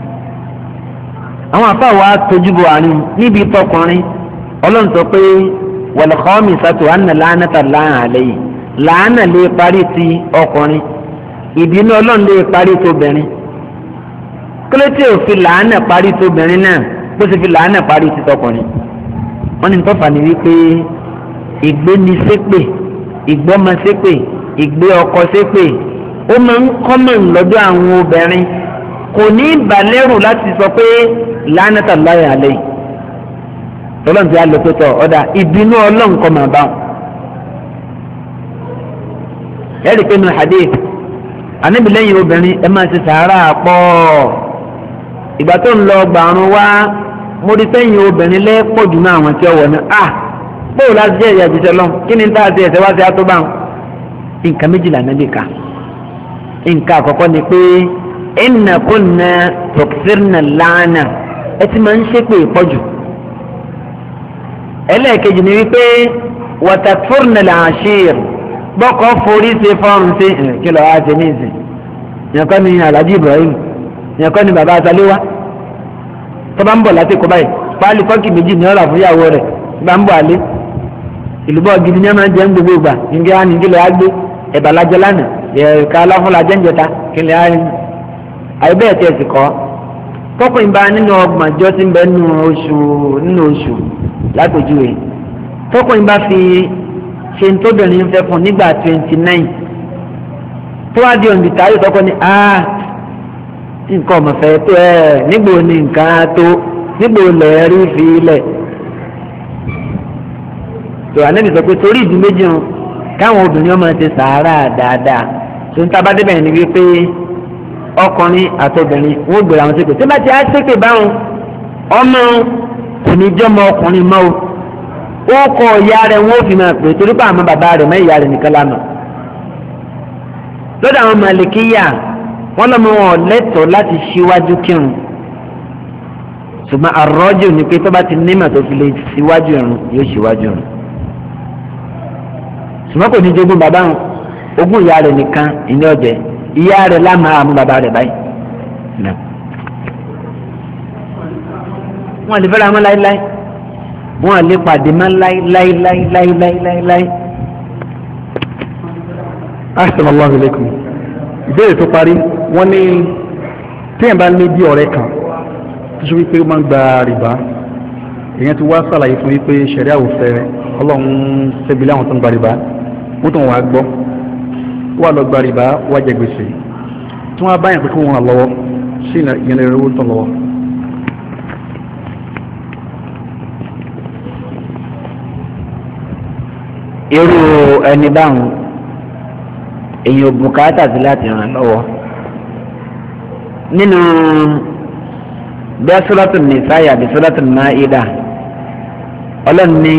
àwọn àfáà wa tójú bo àárín níbi tọkùnrin ọlọ́run sọ pé wal khamisatu anna la'nata Allahi alayhi làánà lè parí ti ọkùnrin ìbínú ọlọ́run lè parí ti obìnrin kílódé ò fi làánà parí ti obìnrin náà bó ṣe fi làánà parí ti tọkùnrin wọ́n ní tọ́fà ní wípé ìgbéni ṣépè ìgbọ́mọ ṣépè ìgbé ọkọ ṣépè ó máa ń kọ́mọ̀ lọ́dọ̀ àwọn obìnrin kò ní ìbàlẹ́rù láti sọ pé la'nata Allahi alayhi ọlọ́run ti á lọ pé tọ́ ọ̀dà ìbínú ọlọ́run kọ́ máa bá wọn. ẹ̀rí pé nínú hadith Ànábì lẹ́yìn obìnrin ẹ máa ṣe sàárà pọ̀ ìgbà tó ń lọ gbàrún wá mo rí sẹ́yìn obìnrin lẹ́pọ̀ jù náà àwọn tí ó wọ̀ náà bóòlù láti jẹ́ ìyá jíjẹ lọ kí ni tá a ti ẹ̀sẹ̀ wá sí àtúbà nǹkan méjìlá náà lè kà nǹkan àkọ́kọ́ ni pé inna kunna tukthirna la'ana ẹ ti máa ń ṣépè pọ̀jù ẹlẹ́ẹ̀kejì ni wípé wa takfurna al-ashir bọ́kọ̀ forí ṣe fọ́ọ̀rùn ṣe kí lọ́wọ́ àti ní ìsìn ìyànkọ́ ni Alhaji Ibrahim ìyànkọ́ ni bàbá Asaléwá tó bá ń bọ̀ láti kó báyìí páálí kọ́kì méjì ní ọ̀rà fún ìyàwó rẹ̀ bá ń bọ̀ alẹ́ ìlúbọ̀ gidi ní ọmọ jẹ́ ń gbogbo ìgbà nígbà wá ní kí lọ́wọ́ gbé ẹ̀bà lájẹ́ lánàá ẹ̀ka aláfọ́lá jẹ́ǹjẹta kí lè ayé bẹ́ẹ̀ tí ẹ sì kọ́ tọkùnrin bá nínú ọgbọ̀njọ́ tí ń bẹ nínú oṣù lápèjúwe tọkùnrin bá fi ṣe ń tóbìnrin fẹ́ fún nígbà 29 tó wá di òǹdí táyé tọkọ ni nǹkan ọ̀mọ̀fẹ́ tó nígbò ní nǹkan tó nígbò lẹ́ẹ̀rí fi ilẹ̀ tó ànábì sọ pé torí ìdí méjì hàn káwọn obìnrin ọmọ ti sàárà dáadáa tó ń tábà débẹ̀ ní wípé ọkùnrin àtobìnrin wọ́n gbèrè àwọn ṣépè tí bá ti á ṣépè báwọn ọmọ kò ní jọmọ ọkùnrin mọ́ o ó kọ ìyá rẹ̀ wọ́n fi máa pè torí pé àwọn bàbá rẹ̀ mọ́ ìyá rẹ̀ nìkan lánà lọ́dọ̀ àwọn màlìkíyà wọ́n lọ́mọ wọn lẹ́tọ̀ọ́ láti ṣíwájú kírun ṣùgbọ́n àrọ́jù ni pé tó bá ti nímọ̀ tó fi lè ṣíwájú irun yóò ṣíwájú irun ṣùgbọ́n kò ní jogún bàbá wọn ogún ìyá rẹ̀ nìkan ìní ọ̀jẹ̀ ìyá rẹ̀ lámàá àmú bàbá rẹ̀ báyìí wọ́n lè fẹ́ra mọ́ láíláí wọ́n lè pàdé mọ́ láíláí. Assalamu alaikum. Ìbéèrè tó parí wọ́n ní tí ẹ̀ bá ní bí ọ̀rẹ́ kan tó ṣe wípé ó máa ń gba rìbá èèyàn ti wá sàlàyé fún wípé ṣẹ̀ríà ò fẹ́ ọlọ́run ṣẹ́bi láwọn tó ń gba rìbá wọ́n tó ń wá gbọ́ wà lọ gba rìbá wá jẹ gbèsè tí wọ́n bá yàn pé kí wọ́n ràn lọ́wọ́ sí ìyẹn lè rówó tán lọ́wọ́. irú ẹni báwọn èèyàn bùkátà sí láti ràn lọ́wọ́ nínú bẹ́ẹ̀ Suratul Nisa àbí Suratul Maida ọlọ́run ní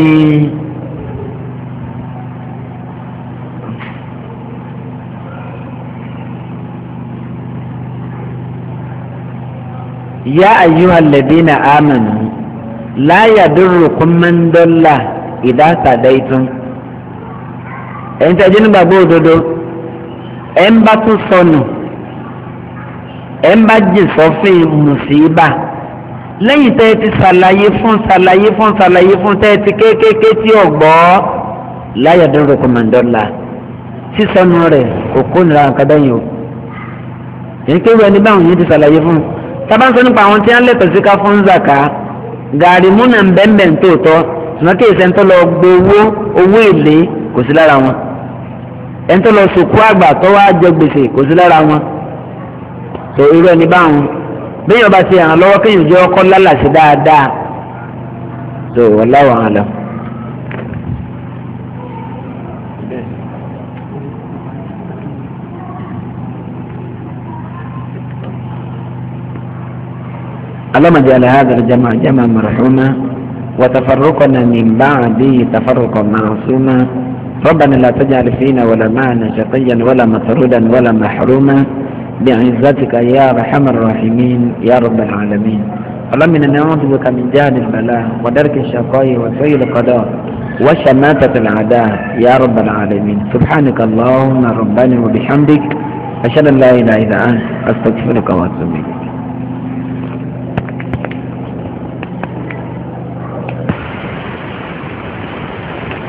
ya ayyuhal ladina amanu la yadurrukum man dalla idha tadaytum ẹ̀yin tí a jẹ́ nígbàgbọ́ òdodo ẹ̀ ń bá tún sọnù ẹ̀ ń bá jìn sọ́fìn mùsíbà lẹ́yìn tẹ́ ẹ ti ṣàlàyé fún tẹ́ ẹ ti kéékèèké tí ò gbọ́ láyà dúró kọ́mọ̀ndọ́là sísọnù rẹ̀ kò kó nira nǹkan dẹ́yìn o èyí kéwì ẹni báwọn yìí ti ṣàlàyé fún tábà ń sọ nípa àwọn tí wọ́n lẹ́tọ̀ọ́ sí ká fún zaka gàrí múnà bẹ́ẹ̀nbẹ́ẹ̀ ń tóòtọ́ ṣùgbọ́n kí èsì ẹ̀ńtọ́ lọ gbé owó èlé kò sí lára wọn ẹ̀ńtọ́ lọ sòkú àgbà tó wá jẹ gbèsè kò sí lára wọn tó irú ẹni báwọn bẹ́ẹ̀ ọba ti ràn lọ́wọ́ kéèyàn jẹ́ ọkọ́ lálàsí dáadáa tó wallahu alam. اللهم اجعل هذا الجمع جمعا مرحوما وتفرقنا من بعده تفرقا معصوما ربنا لا تجعل فينا ولا معنا شقيا ولا مطرودا ولا محروما بعزتك يا ارحم الراحمين يا رب العالمين اللهم انا نعوذ بك من جهل البلاء ودرك الشقاء وسوء القضاء وشماتة الأعداء يا رب العالمين. سبحانك اللهم ربنا وبحمدك أشهد أن لا إله إلا أنت أستغفرك وأتوب إليك.